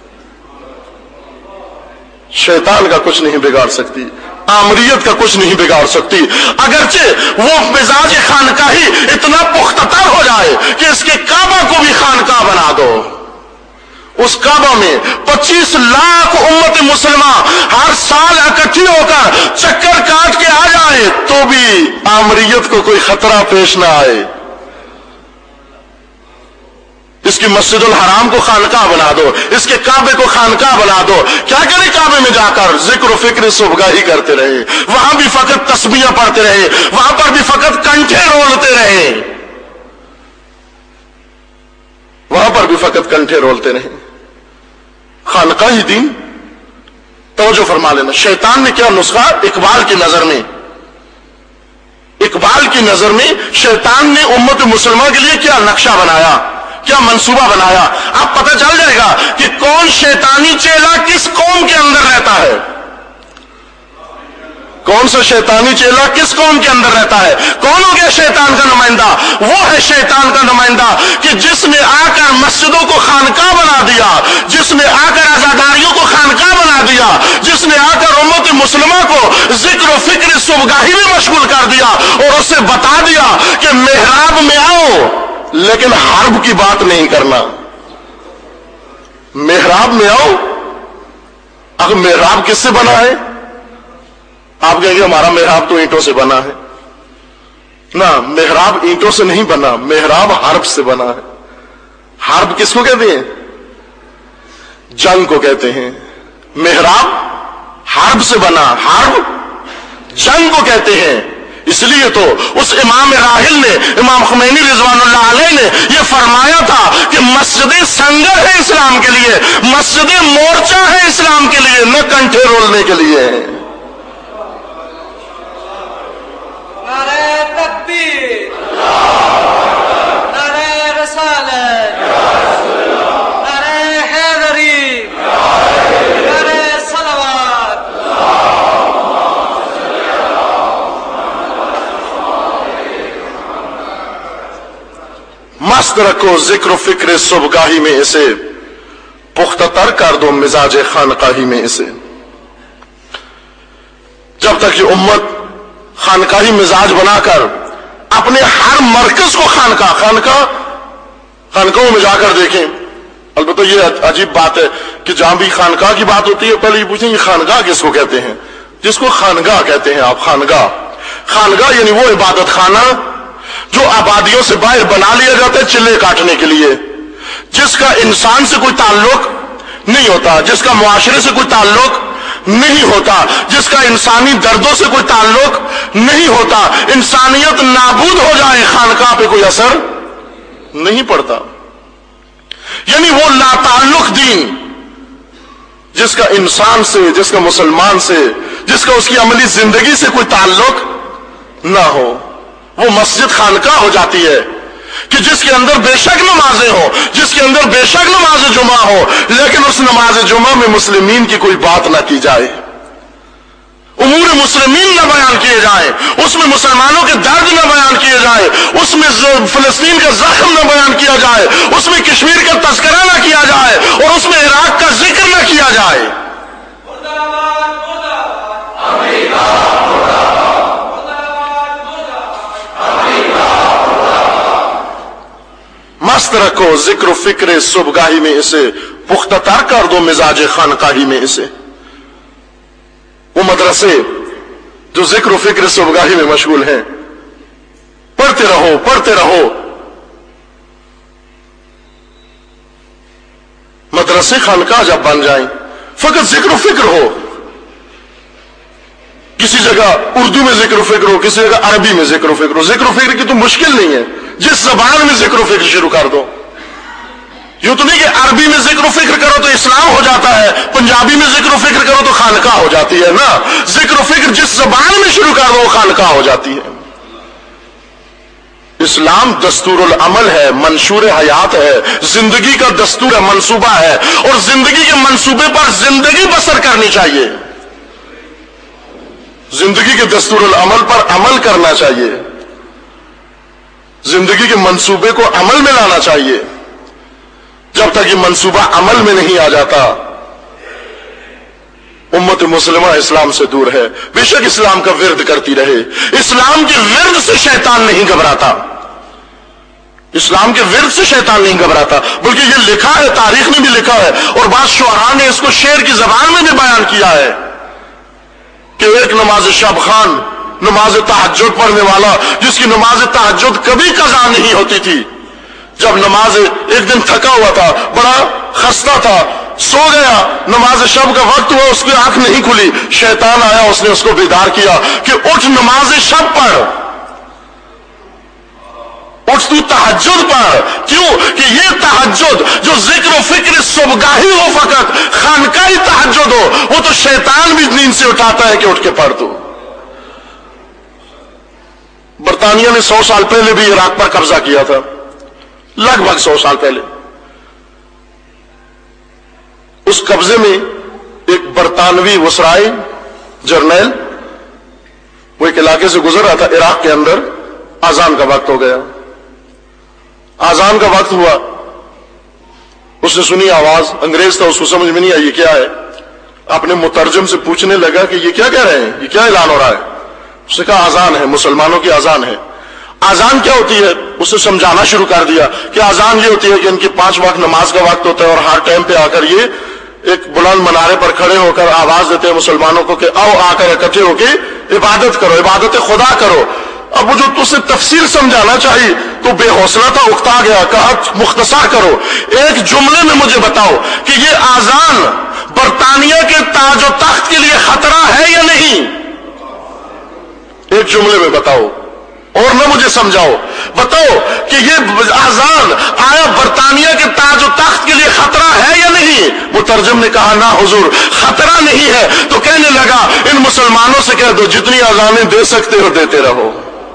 شیطان کا کچھ نہیں بگاڑ سکتی، آمریت کا کچھ نہیں بگاڑ سکتی، اگرچہ وہ مزاج خانقاہی اتنا پختہ تر ہو جائے کہ اس کے کعبہ کو بھی خانقاہ بنا دو، اس کعبہ میں پچیس لاکھ امت مسلمہ ہر سال اکٹھی ہو کر چکر کاٹ کے آ جائے تو بھی آمریت کو کوئی خطرہ پیش نہ آئے، اس کی مسجد الحرام کو خانقاہ بنا دو، اس کے کعبے کو خانقاہ بنا دو. کیا کرے کعبے میں جا کر؟ ذکر و فکر صبحگاہی کرتے رہے، وہاں بھی فقط تسبیح پڑھتے رہے، وہاں پر بھی فقط کنٹھے رولتے رہے، وہاں پر بھی فقط کنٹھے رولتے رہے. خانقاہی دین. توجہ فرما لینا، شیطان نے کیا نسخہ اقبال کی نظر میں اقبال کی نظر میں شیطان نے امت مسلمہ کے لیے کیا نقشہ بنایا، کیا منصوبہ بنایا. اب پتہ چل جائے گا کہ کون شیطانی چیلا کس قوم کے اندر رہتا ہے، کون سا شیطانی چیلا کس قوم کے اندر رہتا ہے. کون ہو گیا شیطان کا نمائندہ؟ وہ ہے شیطان کا نمائندہ کہ جس نے آ کر مسجدوں کو خانقاہ بنا دیا، جس نے آ کر عزاداریوں کو خانقاہ بنا دیا، جس نے آ کر امت مسلمہ کو ذکر و فکر صبحگاہی میں مشغول کر دیا اور اسے بتا دیا کہ محراب میں آؤ لیکن حرب کی بات نہیں کرنا. محراب میں آؤ. اگر محراب کس سے بنا ہے؟ آپ کہیں گے ہمارا محراب تو اینٹوں سے بنا ہے. نہ، محراب اینٹوں سے نہیں بنا، محراب حرب سے بنا ہے. حرب کس کو کہتے ہیں؟ جنگ کو کہتے ہیں. محراب حرب سے بنا، حرب جنگ کو کہتے ہیں. اس لیے تو اس امام راحل نے، امام خمینی رضوان اللہ علیہ نے یہ فرمایا تھا کہ مسجد سنگر ہے اسلام کے لیے، مسجد مورچہ ہے اسلام کے لیے، نہ کنٹھے رولنے کے لیے. نعرہ تکبیر، نعرہ رسالت، نعرہ حیدری، نعرہ صلوات. مست رکھو ذکر و فکر صبحگاہی میں اسے، پختہ تر کر دو مزاج خانقاہی میں اسے. جب تک یہ امت خانقاہی مزاج بنا کر اپنے ہر مرکز کو خانقاہ خانقاہ خانقاہوں میں جا کر دیکھیں. البتہ یہ عجیب بات ہے کہ جہاں بھی خانقاہ کی بات ہوتی ہے پہلے یہ پوچھیں یہ خانقاہ کس کو کہتے ہیں؟ جس کو خانقاہ کہتے ہیں آپ، خانقاہ. خانقاہ یعنی وہ عبادت خانہ جو آبادیوں سے باہر بنا لیا جاتا ہے چلے کاٹنے کے لیے، جس کا انسان سے کوئی تعلق نہیں ہوتا، جس کا معاشرے سے کوئی تعلق نہیں ہوتا، جس کا انسانی دردوں سے کوئی تعلق نہیں ہوتا. انسانیت نابود ہو جائے خانقاہ پہ کوئی اثر نہیں پڑتا. یعنی وہ لا تعلق دین جس کا انسان سے، جس کا مسلمان سے، جس کا اس کی عملی زندگی سے کوئی تعلق نہ ہو، وہ مسجد خانقاہ ہو جاتی ہے کہ جس کے اندر بے شک نمازیں ہو، جس کے اندر بے شک نماز جمعہ ہو، لیکن اس نماز جمعہ میں مسلمین کی کوئی بات نہ کی جائے، امور مسلمین نہ بیان کیے جائیں، اس میں مسلمانوں کے درد نہ بیان کیے جائے، اس میں فلسطین کا زخم نہ بیان کیا جائے، اس میں کشمیر کا تذکرہ نہ کیا جائے اور اس میں عراق کا ذکر نہ کیا جائے. مست رکھو ذکر و فکر صبحگاہی میں اسے، پختہ تر کر دو مزاج خانقاہی میں اسے. وہ مدرسے جو ذکر و فکر صبحگاہی میں مشغول ہیں، پڑھتے رہو پڑھتے رہو. مدرسے خانقاہ جب بن جائیں، فقط ذکر و فکر ہو، کسی جگہ اردو میں ذکر و فکر ہو، کسی جگہ عربی میں ذکر و فکر ہو. ذکر و فکر کی تو مشکل نہیں ہے، جس زبان میں ذکر و فکر شروع کر دو. یوں تو نہیں کہ عربی میں ذکر و فکر کرو تو اسلام ہو جاتا ہے، پنجابی میں ذکر و فکر کرو تو خانقاہ ہو جاتی ہے. نا، ذکر و فکر جس زبان میں شروع کر دو وہ خانقاہ ہو جاتی ہے. اسلام دستور العمل ہے، منشور حیات ہے، زندگی کا دستور ہے، منصوبہ ہے، اور زندگی کے منصوبے پر زندگی بسر کرنی چاہیے، زندگی کے دستور العمل پر عمل کرنا چاہیے، زندگی کے منصوبے کو عمل میں لانا چاہیے. جب تک یہ منصوبہ عمل میں نہیں آ جاتا امت مسلمہ اسلام سے دور ہے. بے شک اسلام کا ورد کرتی رہے، اسلام کے ورد سے شیطان نہیں گھبراتا، اسلام کے ورد سے شیطان نہیں گھبراتا، بلکہ یہ لکھا ہے، تاریخ میں بھی لکھا ہے اور بعض شعراء نے اس کو شعر کی زبان میں بھی بیان کیا ہے کہ ایک نماز شب خان، نماز تہجد پڑھنے والا، جس کی نماز تہجد کبھی قضا نہیں ہوتی تھی، جب نماز ایک دن تھکا ہوا تھا, بڑا خستہ تھا, سو گیا, نماز شب کا وقت ہوا, اس کی آنکھ نہیں کھلی, شیطان آیا, اس نے اس کو بیدار کیا کہ اٹھ نماز شب پڑھ, اٹھ تو تہجد پڑھ. کیوں کہ یہ تہجد جو ذکر و فکر صبحگاہی ہو, فقط خانقاہی تہجد ہو, وہ تو شیطان بھی نیند سے اٹھاتا ہے کہ اٹھ کے پڑھ. تو برطانیہ نے سو سال پہلے بھی عراق پر قبضہ کیا تھا, لگ بھگ سو سال پہلے. اس قبضے میں ایک برطانوی وسرائے جرنیل وہ ایک علاقے سے گزر رہا تھا عراق کے اندر. اذان کا وقت ہو گیا, اذان کا وقت ہوا, اس نے سنی آواز, انگریز تھا, اس کو سمجھ میں نہیں آئی یہ کیا ہے. اپنے مترجم سے پوچھنے لگا کہ یہ کیا کہہ رہے ہیں, یہ کیا اعلان ہو رہا ہے. اس نے کہا اذان ہے, مسلمانوں کی اذان ہے. اذان کیا ہوتی ہے, اس نے سمجھانا شروع کر دیا کہ اذان یہ ہوتی ہے کہ ان کی پانچ وقت نماز کا وقت ہوتا ہے, اور ہر ٹائم پہ آ کر یہ ایک بلند منارے پر کھڑے ہو کر آواز دیتے ہیں مسلمانوں کو کہ آؤ آ کر اکٹھے ہو کے عبادت کرو, عبادت خدا کرو. اب وہ جو تجھے تفصیل سمجھانا چاہیے تو بے حوصلہ تھا, اکتا گیا, کہا مختصر کرو, ایک جملے میں مجھے بتاؤ کہ یہ اذان برطانیہ کے تاج و تخت کے لیے خطرہ ہے یا نہیں. ایک جملے میں بتاؤ, اور نہ مجھے سمجھاؤ, بتاؤ کہ یہ اذان آیا برطانیہ کے تاج و تخت کے لیے خطرہ ہے یا نہیں. مترجم نے کہا نہ حضور, خطرہ نہیں ہے. تو کہنے لگا ان مسلمانوں سے کہہ دو جتنی اذانیں دے سکتے ہو دیتے رہو,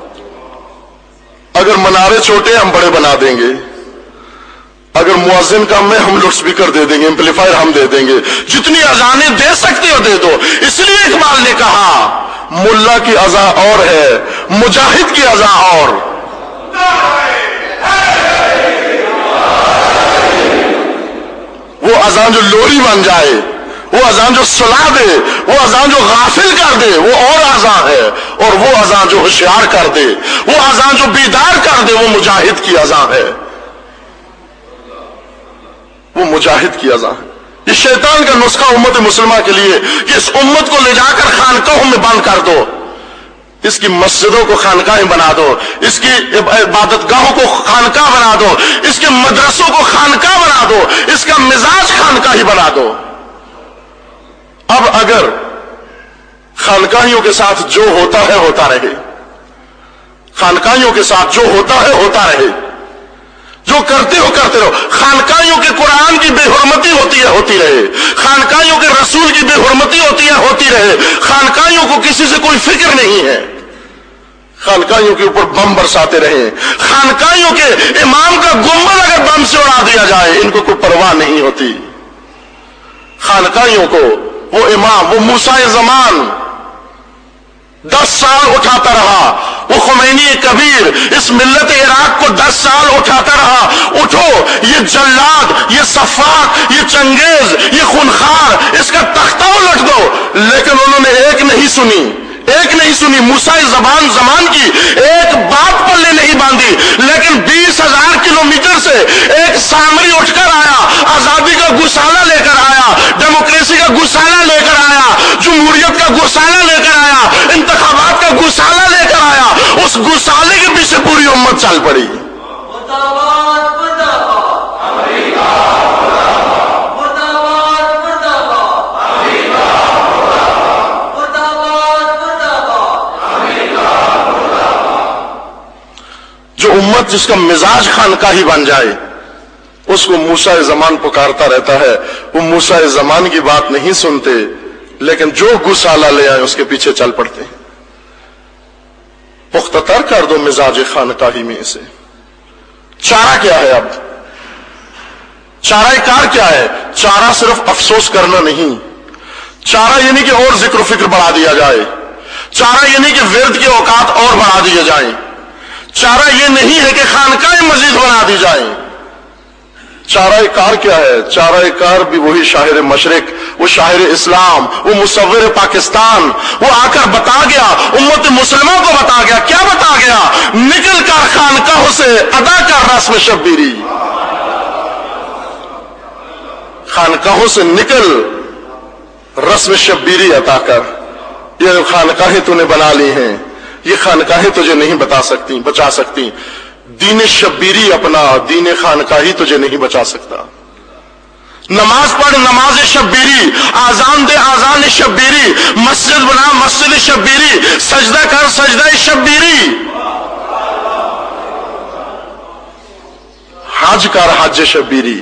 اگر منارے چھوٹے ہم بڑے بنا دیں گے, اگر مؤذن کم ہے ہم لاؤڈ اسپیکر دے دیں گے, ایمپلیفائر ہم دے دیں گے, جتنی اذانیں دے سکتے ہو دے دو. اس لیے اقبال نے کہا ملا کی اذا اور ہے, مجاہد کی اذا اور. وہ اذان جو لوری بن جائے, وہ اذان جو سلا دے, وہ اذان جو غافل کر دے, وہ اور اذان ہے. اور وہ اذان جو ہوشیار کر دے, وہ اذان جو بیدار کر دے, وہ مجاہد کی اذان ہے, وہ مجاہد کی اذان ہے. یہ شیطان کا نسخہ امت مسلمہ کے لیے کہ اس امت کو لے جا کر خانقاہوں میں بند کر دو, اس کی مسجدوں کو خانقاہیں بنا دو, اس کی عبادت گاہوں کو خانقاہ بنا دو, اس کے مدرسوں کو خانقاہ بنا دو, اس کا مزاج خانقاہی بنا دو. اب اگر خانقاہیوں کے ساتھ جو ہوتا ہے ہوتا رہے, خانقاہیوں کے ساتھ جو ہوتا ہے ہوتا رہے, جو کرتے ہو کرتے رہو, خانقاہیوں کے قرآن کی بے حرمتی ہوتی ہے ہوتی رہے, خانقاہیوں کے رسول کی بے حرمتی ہوتی ہے ہوتی رہے, خانقاہیوں کو کسی سے کوئی فکر نہیں ہے, خانقاہیوں کے اوپر بم برساتے رہے, خانقاہیوں کے امام کا گنبد اگر بم سے اڑا دیا جائے ان کو کوئی پرواہ نہیں ہوتی. خانقاہیوں کو وہ امام, وہ موسیٰ زمان دس سال اٹھاتا رہا, وہ خمینی کبیر اس ملت عراق کو دس سال اٹھاتا رہا. اٹھو, یہ جلاد, یہ صفاق, یہ چنگیز, یہ خونخوار, اس کا تختہ الٹ دو. لیکن انہوں نے ایک نہیں سنی, ایک نہیں سنی. موسیٰ زبان زمان کی ایک بات پلے نہیں باندھی, لیکن بیس ہزار کلو میٹر سے ایک سامری اٹھ کر آیا, آزادی کا گسالہ لے کر آیا, ڈیموکریسی کا گسالہ لے کر آیا, جمہوریت کا گسالہ لے کر آیا, انتخابات کا گسالہ لے کر آیا. اس گسالے کے پیچھے پوری امت چل پڑی. جو امت جس کا مزاج خانقاہی بن جائے اس کو موسیٰ زمان پکارتا رہتا ہے. وہ موسیٰ زمان کی بات نہیں سنتے, لیکن جو گسالہ لے آئے اس کے پیچھے چل پڑتے ہیں. پختہ تر کر دو مزاج خانقاہی میں اسے. چارہ کیا ہے؟ اب چارہ کار کیا ہے؟ چارہ صرف افسوس کرنا نہیں, چارہ یعنی کہ اور ذکر و فکر بڑھا دیا جائے, چارہ یعنی کہ ورد کے اوقات اور بڑھا دیے جائیں, چارہ یہ نہیں ہے کہ خانقاہیں مزید بنا دی جائیں. چارہ کار کیا ہے؟ چارہ کار بھی وہی شاعر مشرق, وہ شاعر اسلام, وہ مصور پاکستان, وہ آ کر بتا گیا, امت مسلمہ کو بتا گیا. کیا بتا گیا؟ نکل کر خانقاہوں سے ادا کر رسم شبیری. خانقاہوں سے نکل رسم شبیری عطا کر. یہ خانقاہیں تو نے بنا لی ہیں, یہ خانقاہیں تجھے نہیں بتا سکتی, بچا سکتی. دین شبیری اپنا، دین خانقاہی تجھے نہیں بچا سکتا۔ نماز پڑھ نماز شبیری، آذان دے آذان شبیری، مسجد بنا مسجد شبیری، سجدہ کر سجدہ شبیری، حج کر حج شبیری،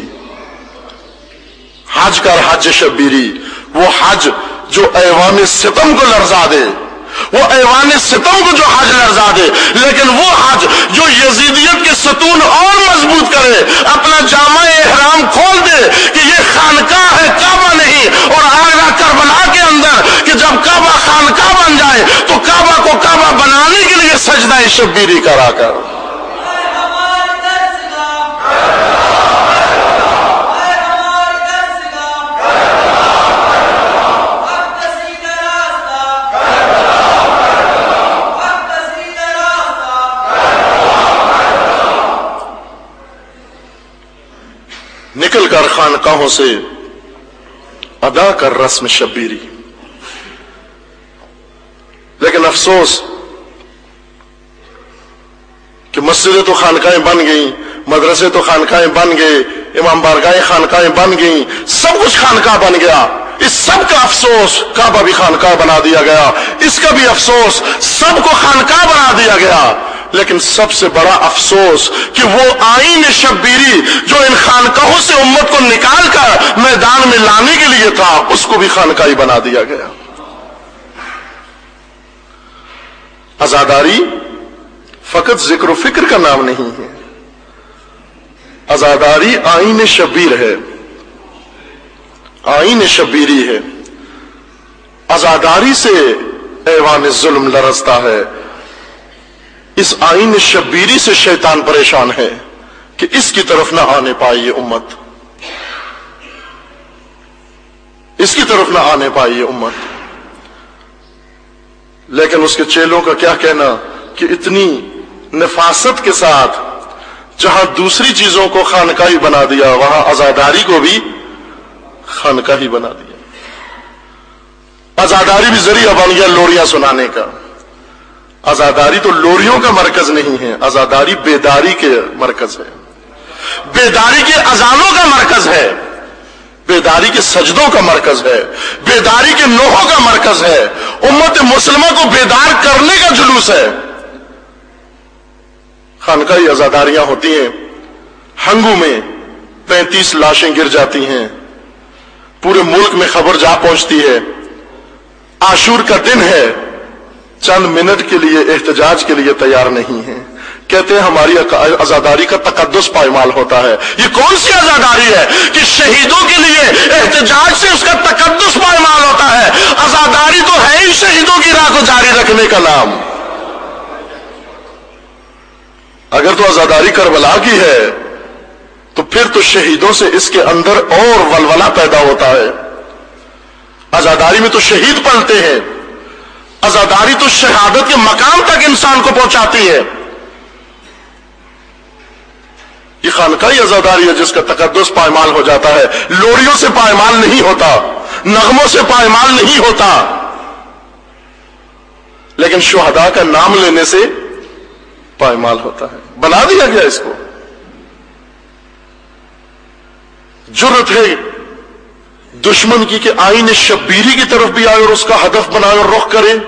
حج کر حج شبیری، وہ حج جو ایوان ستم کو لرزا دے، وہ ایوان ستم کو جو حج لرزا دے، لیکن وہ حج جو یزیدیت کے ستون اور مضبوط کرے، اپنا جامع احرام کھول دے کہ یہ خانقاہ ہے کعبہ نہیں، اور آگرہ کربلا کے اندر کہ جب کعبہ خانقاہ بن جائے تو کعبہ کو کعبہ بنانے کے لیے سجدہ شبیری کرا کر۔ نکل کر خانقاہوں سے ادا کر رسم شبیری۔ لیکن افسوس کہ مسجدیں تو خانقاہیں بن گئیں، مدرسے تو خانقاہیں بن گئے، امام بارگاہیں خانقاہیں بن گئیں، سب کچھ خانقاہ بن گیا۔ اس سب کا افسوس کعبہ بھی خانقاہ بنا دیا گیا، اس کا بھی افسوس سب کو خانقاہ بنا دیا گیا۔ لیکن سب سے بڑا افسوس کہ وہ آئین شبیری جو ان خانقاہوں سے امت کو نکال کر میدان میں لانے کے لیے تھا، اس کو بھی خانقاہی بنا دیا گیا۔ عزاداری فقط ذکر و فکر کا نام نہیں ہے، عزاداری آئین شبیر ہے، آئین شبیری ہے۔ عزاداری سے ایوان ظلم لرزتا ہے۔ اس آئین شبیری سے شیطان پریشان ہے کہ اس کی طرف نہ آنے پائے یہ امت، اس کی طرف نہ آنے پائے یہ امت۔ لیکن اس کے چیلوں کا کیا کہنا کہ اتنی نفاست کے ساتھ جہاں دوسری چیزوں کو خانقاہی بنا دیا، وہاں عزاداری کو بھی خانقاہی بنا دیا۔ عزاداری بھی ذریعہ بن گیا لوریاں سنانے کا۔ عزاداری تو لوریوں کا مرکز نہیں ہے، عزاداری بیداری کے مرکز ہے، بیداری کے اذانوں کا مرکز ہے، بیداری کے سجدوں کا مرکز ہے، بیداری کے نوحوں کا مرکز ہے، امت مسلمہ کو بیدار کرنے کا جلوس ہے۔ خانقاہی عزاداریاں ہوتی ہیں، ہنگو میں پینتیس لاشیں گر جاتی ہیں، پورے ملک میں خبر جا پہنچتی ہے، عاشور کا دن ہے، چند منٹ کے لیے احتجاج کے لیے تیار نہیں ہیں، کہتے ہیں ہماری عزاداری کا تقدس پائمال ہوتا ہے۔ یہ کون سی عزاداری ہے کہ شہیدوں کے لیے احتجاج سے اس کا تقدس پائمال ہوتا ہے؟ عزاداری تو ہے ہی شہیدوں کی راہ کو جاری رکھنے کا نام۔ اگر تو عزاداری کربلا کی ہے تو پھر تو شہیدوں سے اس کے اندر اور ولولہ پیدا ہوتا ہے۔ عزاداری میں تو شہید پلتے ہیں، عزاداری تو شہادت کے مقام تک انسان کو پہنچاتی ہے۔ یہ خانقاہی عزاداری ہے جس کا تقدس پائمال ہو جاتا ہے، لوریوں سے پائمال نہیں ہوتا، نغموں سے پائمال نہیں ہوتا، لیکن شہداء کا نام لینے سے پائمال ہوتا ہے۔ بنا دیا گیا اس کو۔ جرت ہے دشمن کی کہ آئین شبیری کی طرف بھی آئے اور اس کا ہدف بنائے اور رخ کرے۔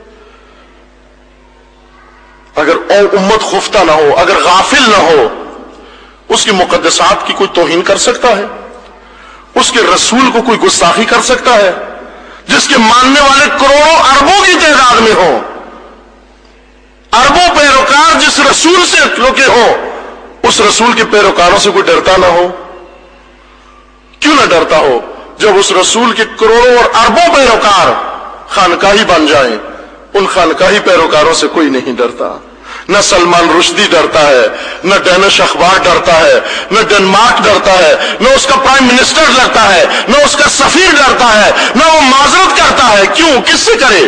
اگر امت خفتہ نہ ہو، اگر غافل نہ ہو، اس کی مقدسات کی کوئی توہین کر سکتا ہے؟ اس کے رسول کو کوئی گستاخی کر سکتا ہے؟ جس کے ماننے والے کروڑوں اربوں کی تعداد میں ہوں، اربوں پیروکار جس رسول سے لوکے ہوں، اس رسول کے پیروکاروں سے کوئی ڈرتا نہ ہو؟ کیوں نہ ڈرتا ہو جب اس رسول کے کروڑوں اور اربوں پیروکار خانقاہی بن جائیں؟ ان خانقاہی پیروکاروں سے کوئی نہیں ڈرتا۔ نہ سلمان رشدی ڈرتا ہے، نہ ڈینش اخبار ڈرتا ہے، نہ ڈنمارک ڈرتا ہے، نہ اس کا پرائم منسٹر ڈرتا ہے، نہ اس کا سفیر ڈرتا ہے، نہ وہ معذرت کرتا ہے۔ کیوں؟ کس سے کرے؟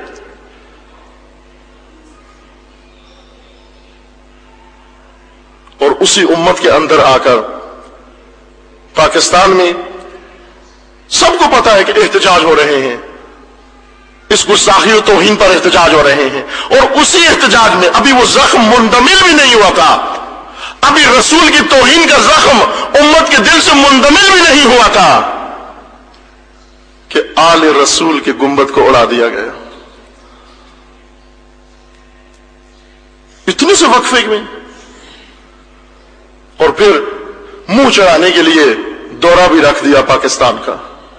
اور اسی امت کے اندر آ کر پاکستان میں سب کو پتا ہے کہ احتجاج ہو رہے ہیں، اس گستاخی و توہین پر احتجاج ہو رہے ہیں، اور اسی احتجاج میں ابھی وہ زخم مندمل بھی نہیں ہوا تھا ابھی رسول کی توہین کا زخم امت کے دل سے منتقل بھی نہیں ہوا تھا کہ آل رسول کے گنبد کو اڑا دیا گیا. اتنے سے وقفے میں اور پھر منہ چڑھانے کے لیے دورہ بھی رکھ دیا پاکستان کا.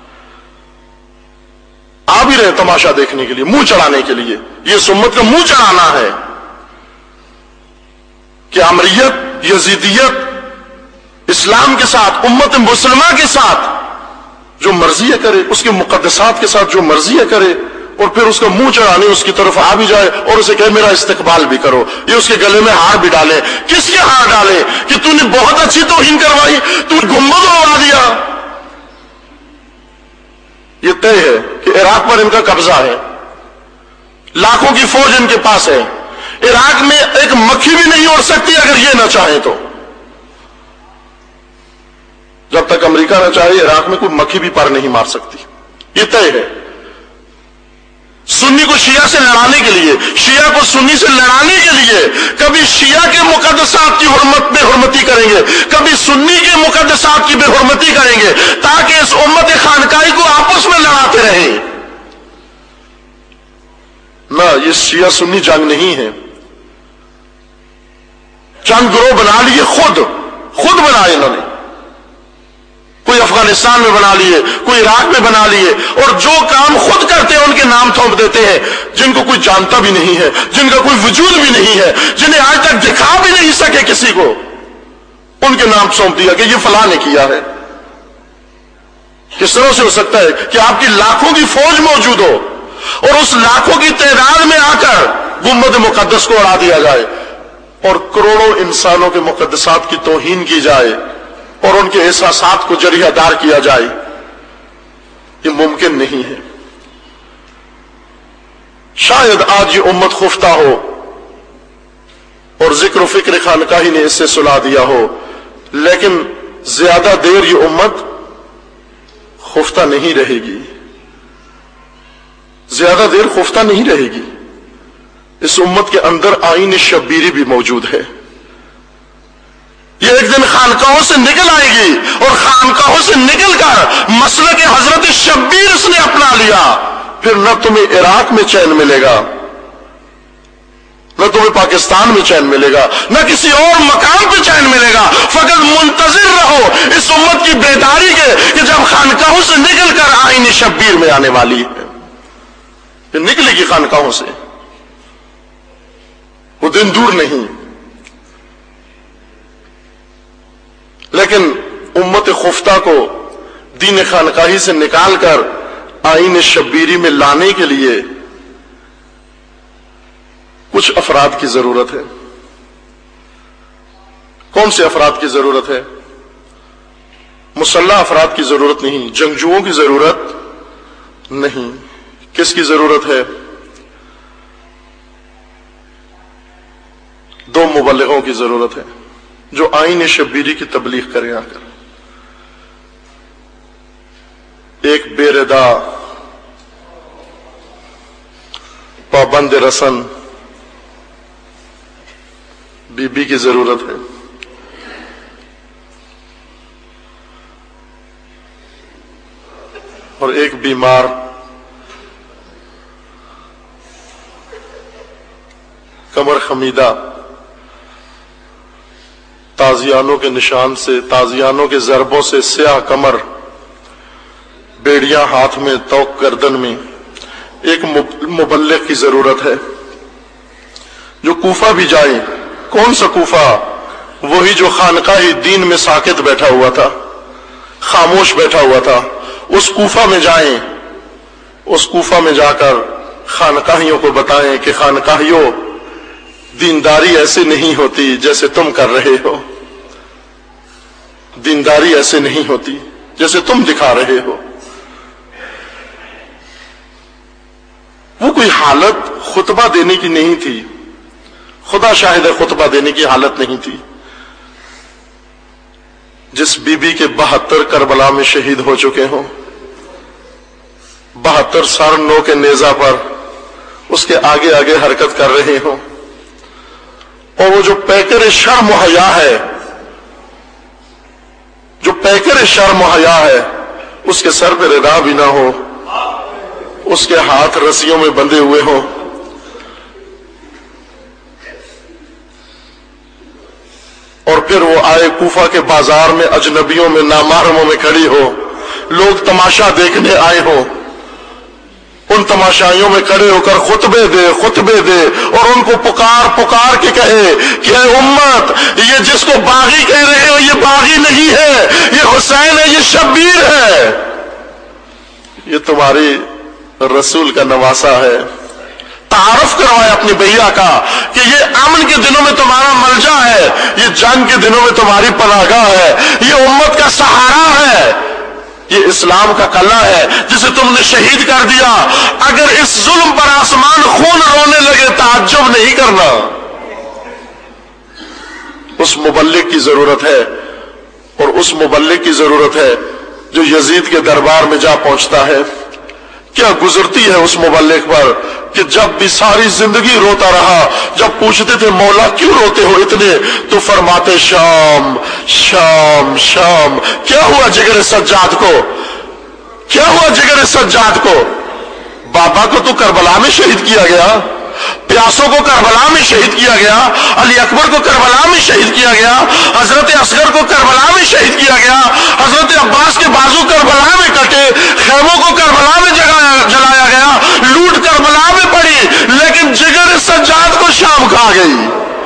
آ بھی رہے تماشا دیکھنے کے لیے, منہ چڑھانے کے لیے. یہ سمت کا منہ چڑھانا ہے کہ امریت, یزیدیت اسلام کے ساتھ, امت مسلمہ کے ساتھ جو مرضی ہے کرے, اس کے مقدسات کے ساتھ جو مرضی ہے کرے, اور پھر اس کا منہ چڑھانے اس کی طرف آ بھی جائے اور اسے کہے میرا استقبال بھی کرو. یہ اس کے گلے میں ہار بھی ڈالے. کس کے ہار ڈالے کہ تو نے بہت اچھی توہین کروائی, تو گنبد اڑا دیا. یہ طے ہے کہ عراق پر ان کا قبضہ ہے, لاکھوں کی فوج ان کے پاس ہے. عراق میں ایک مکھی بھی نہیں اڑ سکتی اگر یہ نہ چاہے تو. جب تک امریکہ نہ چاہے عراق میں کوئی مکھی بھی پر نہیں مار سکتی. یہ طے ہے. سنی کو شیعہ سے لڑانے کے لیے, شیعہ کو سنی سے لڑانے کے لیے کبھی شیعہ کے مقدسات کی حرمت بے حرمتی کریں گے, کبھی سنی کے مقدسات کی بے حرمتی کریں گے, تاکہ اس امت خانقاہی کو آپس میں لڑاتے رہیں. نہ, یہ شیعہ سنی جنگ نہیں ہے. چند گروہ بنا لیے, خود خود بنائے انہوں نے. کوئی افغانستان میں بنا لیے, کوئی عراق میں بنا لیے, اور جو کام خود کرتے ہیں ان کے نام تھوپ دیتے ہیں, جن کو کوئی جانتا بھی نہیں ہے, جن کا کوئی وجود بھی نہیں ہے, جنہیں آج تک دکھا بھی نہیں سکے کسی کو, ان کے نام سونپ دیا کہ یہ فلاں نے کیا ہے. کس طرح سے ہو سکتا ہے کہ آپ کی لاکھوں کی فوج موجود ہو اور اس لاکھوں کی تعداد میں آ کر گنبد مقدس کو اڑا دیا جائے اور کروڑوں انسانوں کے مقدسات کی توہین کی جائے اور ان کے احساسات کو جریحہ دار کیا جائے؟ یہ ممکن نہیں ہے. شاید آج یہ امت خفتہ ہو اور ذکر و فکر خانقاہی نے اس سے سلا دیا ہو, لیکن زیادہ دیر یہ امت خفتہ نہیں رہے گی. زیادہ دیر خفتہ نہیں رہے گی. اس امت کے اندر آئین شبیری بھی موجود ہے. یہ ایک دن خانقاہوں سے نکل آئے گی اور خانقاہوں سے نکل کر مسلک حضرت شبیر اس نے اپنا لیا. پھر نہ تمہیں عراق میں چین ملے گا, نہ تمہیں پاکستان میں چین ملے گا, نہ کسی اور مقام پہ چین ملے گا. فقط منتظر رہو اس امت کی بیداری کے کہ جب خانقاہوں سے نکل کر آئین شبیر میں آنے والی ہے. یہ نکلے گی خانقاہوں سے, وہ دن دور نہیں. لیکن امت خفتہ کو دین خانقاہی سے نکال کر آئین شبیری میں لانے کے لیے کچھ افراد کی ضرورت ہے. کون سے افراد کی ضرورت ہے؟ مسلح افراد کی ضرورت نہیں, جنگجوؤں کی ضرورت نہیں. کس کی ضرورت ہے؟ دو مبلغوں کی ضرورت ہے جو آئین شبیری کی تبلیغ کریں آ کر. ایک بے ردا پابند رسن بی بی کی ضرورت ہے, اور ایک بیمار کمر خمیدہ تازیانوں کے نشان سے, تازیانوں کے ضربوں سے سیاہ کمر, بیڑیاں ہاتھ میں, توق گردن میں, ایک مبلغ کی ضرورت ہے جو کوفہ بھی جائے. کون سا کوفہ؟ وہی جو خانقاہ دین میں ساکت بیٹھا ہوا تھا, خاموش بیٹھا ہوا تھا. اس کوفہ میں جائیں, اس کوفہ میں جا کر خانقاہیوں کو بتائیں کہ خانقاہیوں, دینداری ایسے نہیں ہوتی جیسے تم کر رہے ہو. دینداری ایسے نہیں ہوتی جیسے تم دکھا رہے ہو. وہ کوئی حالت خطبہ دینے کی نہیں تھی, خدا شاہد ہے خطبہ دینے کی حالت نہیں تھی. جس بی بی کے بہتر کربلا میں شہید ہو چکے ہوں, بہتر سر نو کے نیزہ پر اس کے آگے آگے حرکت کر رہے ہوں, اور وہ جو پیکر شرم و حیا ہے پیکر شرم و حیا ہے، اس کے سر پہ ردا بھی نہ ہو، اس کے ہاتھ رسیوں میں بندھے ہوئے ہوں، اور پھر وہ آئے کوفہ کے بازار میں اجنبیوں میں نامحرموں میں کھڑی ہو، لوگ تماشا دیکھنے آئے ہوں، ان تماشائیوں میں کھڑے ہو کر خطبے دے خطبے دے اور ان کو پکار پکار کے کہے کہ اے امت، یہ جس کو باغی کہہ رہے ہو یہ باغی نہیں ہے، یہ حسین ہے، یہ شبیر ہے، یہ تمہاری رسول کا نواسا ہے۔ تعارف کروائے اپنی بھیا کا کہ یہ امن کے دنوں میں تمہارا ملجا ہے، یہ جنگ کے دنوں میں تمہاری پناہگاہ ہے، یہ امت کا سہارا ہے، یہ اسلام کا قلعہ ہے جسے تم نے شہید کر دیا۔ اگر اس ظلم پر آسمان خون رونے لگے تعجب نہیں کرنا۔ اس مبلغ کی ضرورت ہے، اور اس مبلغ کی ضرورت ہے جو یزید کے دربار میں جا پہنچتا ہے۔ کیا گزرتی ہے اس مبلغ پر کہ جب بھی ساری زندگی روتا رہا، جب پوچھتے تھے مولا کیوں روتے ہو اتنے، تو فرماتے شام شام شام۔ کیا ہوا جگر سجاد کو؟ کیا ہوا جگر سجاد کو؟ بابا کو تو کربلا میں شہید کیا گیا، پیاسوں کو کربلا میں شہید کیا گیا، علی اکبر کو کربلا میں شہید کیا گیا، حضرت اصغر کو کربلا میں شہید کیا گیا، حضرت عباس کے بازو کربلا میں کٹے، خیموں کو کربلا میں جلایا گیا، لوٹ کربلا میں پڑی، لیکن جگر سجاد کو شام کھا گئی۔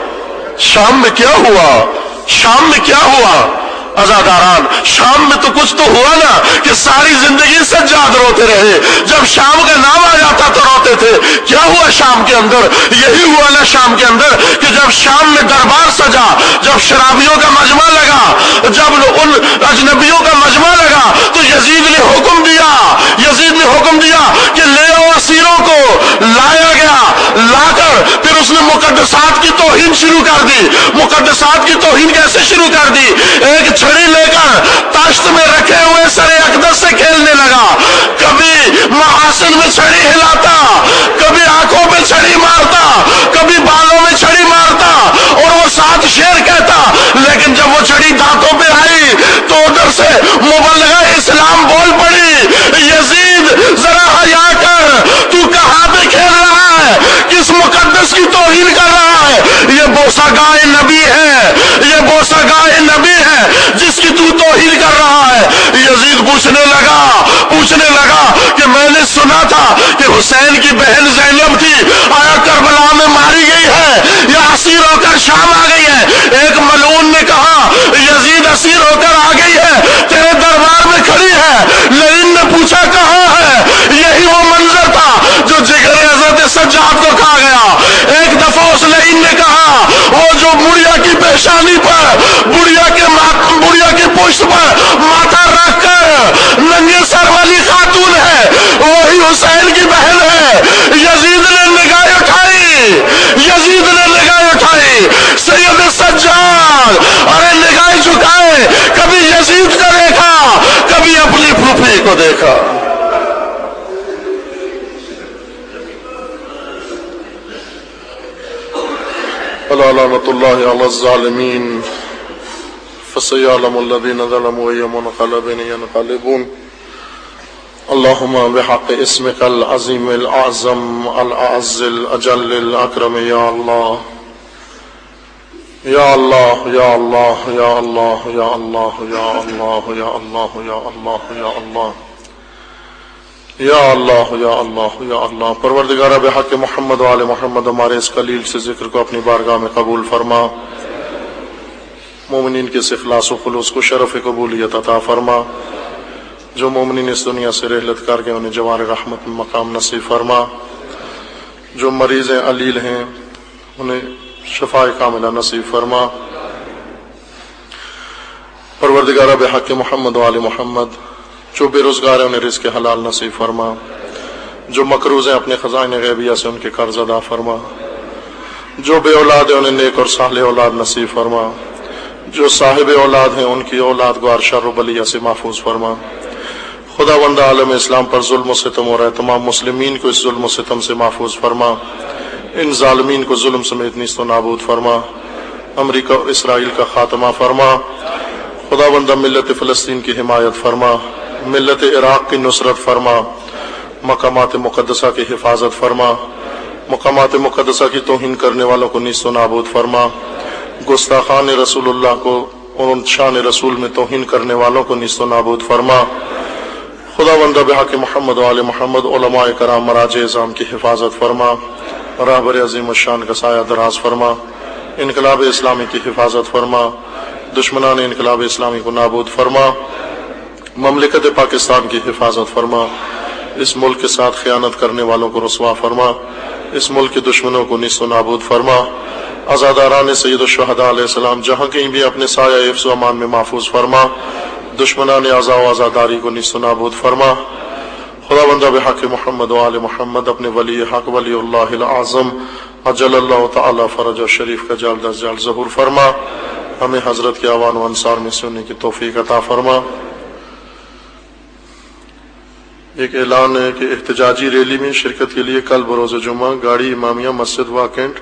شام میں کیا ہوا؟ شام میں کیا ہوا عزاداران؟ شام میں تو کچھ تو ہوا نا کہ ساری زندگی سجاد روتے رہے، جب شام کا نام آ جاتا تو روتے تھے۔ کیا ہوا شام کے اندر؟ یہی ہوا نا شام کے اندر کہ جب شام میں دربار سجا، جب شرابیوں کا مجمع لگا، جب ان اجنبیوں کا مجمع لگا، تو یزید نے حکم دیا یزید نے حکم دیا کہ لے آؤ اسیروں کو۔ لایا گیا، لا کر پھر اس نے مقدسات کی توہین شروع کر دی۔ مقدسات کی توہین کیسے شروع کر دی؟ ایک چھڑی لے کر تاشت میں رکھے ہوئے سر اقدس سے کھیلنے لگا، کبھی محاسن میں چھڑی ہلاتا، کبھی آنکھوں پہ چھڑی مارتا، کبھی بالوں میں چھڑی مارتا، اور وہ ساتھ شیر کہتا، لیکن جب وہ چھڑی دانتوں پہ آئی تو ادھر سے مبلغہ اسلام بول پڑی، یزید ذرا حیا کر، تو کہاں پہ کھیل رہا ہے، کس مقدس کی توہین کر رہا ہے؟ یہ بوسہ گاہ نبی ہے، یہ بوسہ گاہ نبی ہے جس کی تو توہین کر رہا ہے۔ یزید پوچھنے لگا پوچھنے لگا کہ میں نے سنا تھا کہ حسین کی بہن زینب تھی، آیا کربلا میں ماری گئی ہے یا اسیر ہو کر شام آ گئی ہے؟ ایک ملعون نے کہا یزید اسیر ہو کر آ گئی ہے، تیرے دربار میں کھڑی ہے۔ لیکن نے پوچھا کہاں ہے؟ یہی وہ منظر تھا جو جگر حضرت سجاد کو کھا گیا۔ ایک دفعہ اس لعین نے کہا وہ جو بڑھیا کی پیشانی پر، بڑھیا کے بڑھیا کی پشت پر ماتھا رکھ کر ننگے سر والی خاتون ہے، وہی حسین کی بہن ہے۔ یزید نے نگاہ اٹھائی یزید نے نگاہ اٹھائی سید سجاد، ارے نگاہ جھکائے، کبھی یزید کو دیکھا، کبھی اپنی پھوپھی کو دیکھا۔ لعنت اللہ علی الظالمین فسيعلم الذين ظلموا أي منقلب ينقلبون اللهم بحق اسمك العظيم الأعظم الأعز الأجل الأكرم يا الله يا الله يا الله يا الله يا الله يا الله يا الله يا الله يا الله یا اللہ یا اللہ یا اللہ۔ پروردگارہ بحق محمد و آل محمد ہمارے اس قلیل سے ذکر کو اپنی بارگاہ میں قبول فرما، مومنین کے اس اخلاص و خلوص کو شرف قبولیت عطا فرما، جو مومنین اس دنیا سے رحلت کر کے انہیں جوار رحمت میں مقام نصیب فرما، جو مریض علیل ہیں انہیں شفاء کاملہ نصیب فرما۔ پروردگارہ بحق محمد و آل محمد جو بے روزگار ہیں انہیں رزق حلال نصیب فرما، جو مقروض ہیں اپنے خزائن غیبیہ سے ان کے قرض ادا فرما، جو بے اولاد ہیں انہیں نیک اور صالح اولاد نصیب فرما، جو صاحب اولاد ہیں ان کی اولاد کو ہر شر و بلیہ سے محفوظ فرما۔ خدا بندہ عالم اسلام پر ظلم و ستم ہو رہا ہے، تمام مسلمین کو اس ظلم و ستم سے محفوظ فرما، ان ظالمین کو ظلم سمیت نیست و نابود فرما، امریکہ اور اسرائیل کا خاتمہ فرما۔ خدا بندہ ملت فلسطین کی حمایت فرما، ملت عراق کی نصرت فرما، مقامات مقدسہ کی حفاظت فرما، مقامات مقدسہ کی توہین کرنے والوں کو نیست و نابود فرما، گستاخان رسول اللہ کو اور شان رسول میں توہین کرنے والوں کو نیست و نابود فرما۔ خدا بندہ بحق محمد و آل محمد علماء کرام مراجع اعظام کی حفاظت فرما، رہبر عظیم الشان کا سایہ دراز فرما، انقلاب اسلامی کی حفاظت فرما، دشمنان انقلاب اسلامی کو نابود فرما، مملکت پاکستان کی حفاظت فرما، اس ملک کے ساتھ خیانت کرنے والوں کو رسوا فرما، اس ملک کے دشمنوں کو نیست و نابود فرما، عزاداران سید الشہداء علیہ السلام جہاں کہیں بھی اپنے سایہ حفظ و امان میں محفوظ فرما، دشمنان عزا و عزاداری کو نیست و نابود فرما۔ خدا بندہ بحق محمد و آل محمد اپنے ولی حق ولی اللہ العظم اجل اللہ تعالی فرج شریف کا جلد از جلد ظہور فرما، ہمیں حضرت کے اعوان و انصار میں سننے کی توفیق عطا فرما۔ ایک اعلان ہے کہ احتجاجی ریلی میں شرکت کے لیے کل بروز جمعہ گاڑی امامیہ مسجد واکنٹ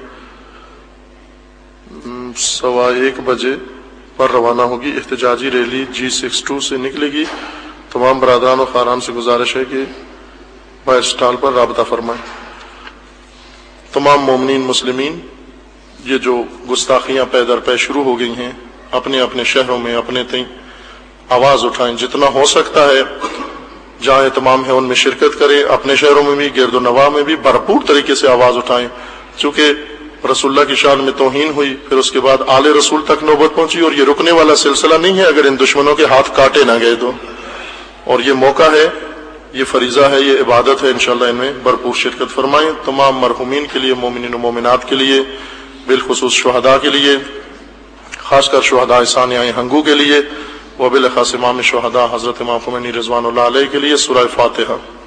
سوا ایک بجے پر روانہ ہوگی۔ احتجاجی ریلی جی سکس ٹو سے نکلے گی۔ تمام برادران و خاران سے گزارش ہے کہ باہر اسٹال پر رابطہ فرمائیں۔ تمام مومنین مسلمین، یہ جو گستاخیاں پے در پے شروع ہو گئی ہیں، اپنے اپنے شہروں میں اپنے تئیں آواز اٹھائیں، جتنا ہو سکتا ہے جہاں اہتمام ہے ان میں شرکت کریں، اپنے شہروں میں بھی گرد و نواح میں بھی بھرپور طریقے سے آواز اٹھائیں، چونکہ رسول اللہ کی شان میں توہین ہوئی، پھر اس کے بعد آل رسول تک نوبت پہنچی، اور یہ رکنے والا سلسلہ نہیں ہے اگر ان دشمنوں کے ہاتھ کاٹے نہ گئے تو۔ اور یہ موقع ہے، یہ فریضہ ہے، یہ عبادت ہے، انشاءاللہ ان میں بھرپور شرکت فرمائیں۔ تمام مرحومین کے لیے، مومنین و مومنات کے لیے، بالخصوص شہداء کے لیے، خاص کر شہداء ثانیہ ہنگو کے لیے، وبالخاص امام شہداء حضرت امام خمینی رضوان اللہ علیہ کے لیے سورہ فاتحہ۔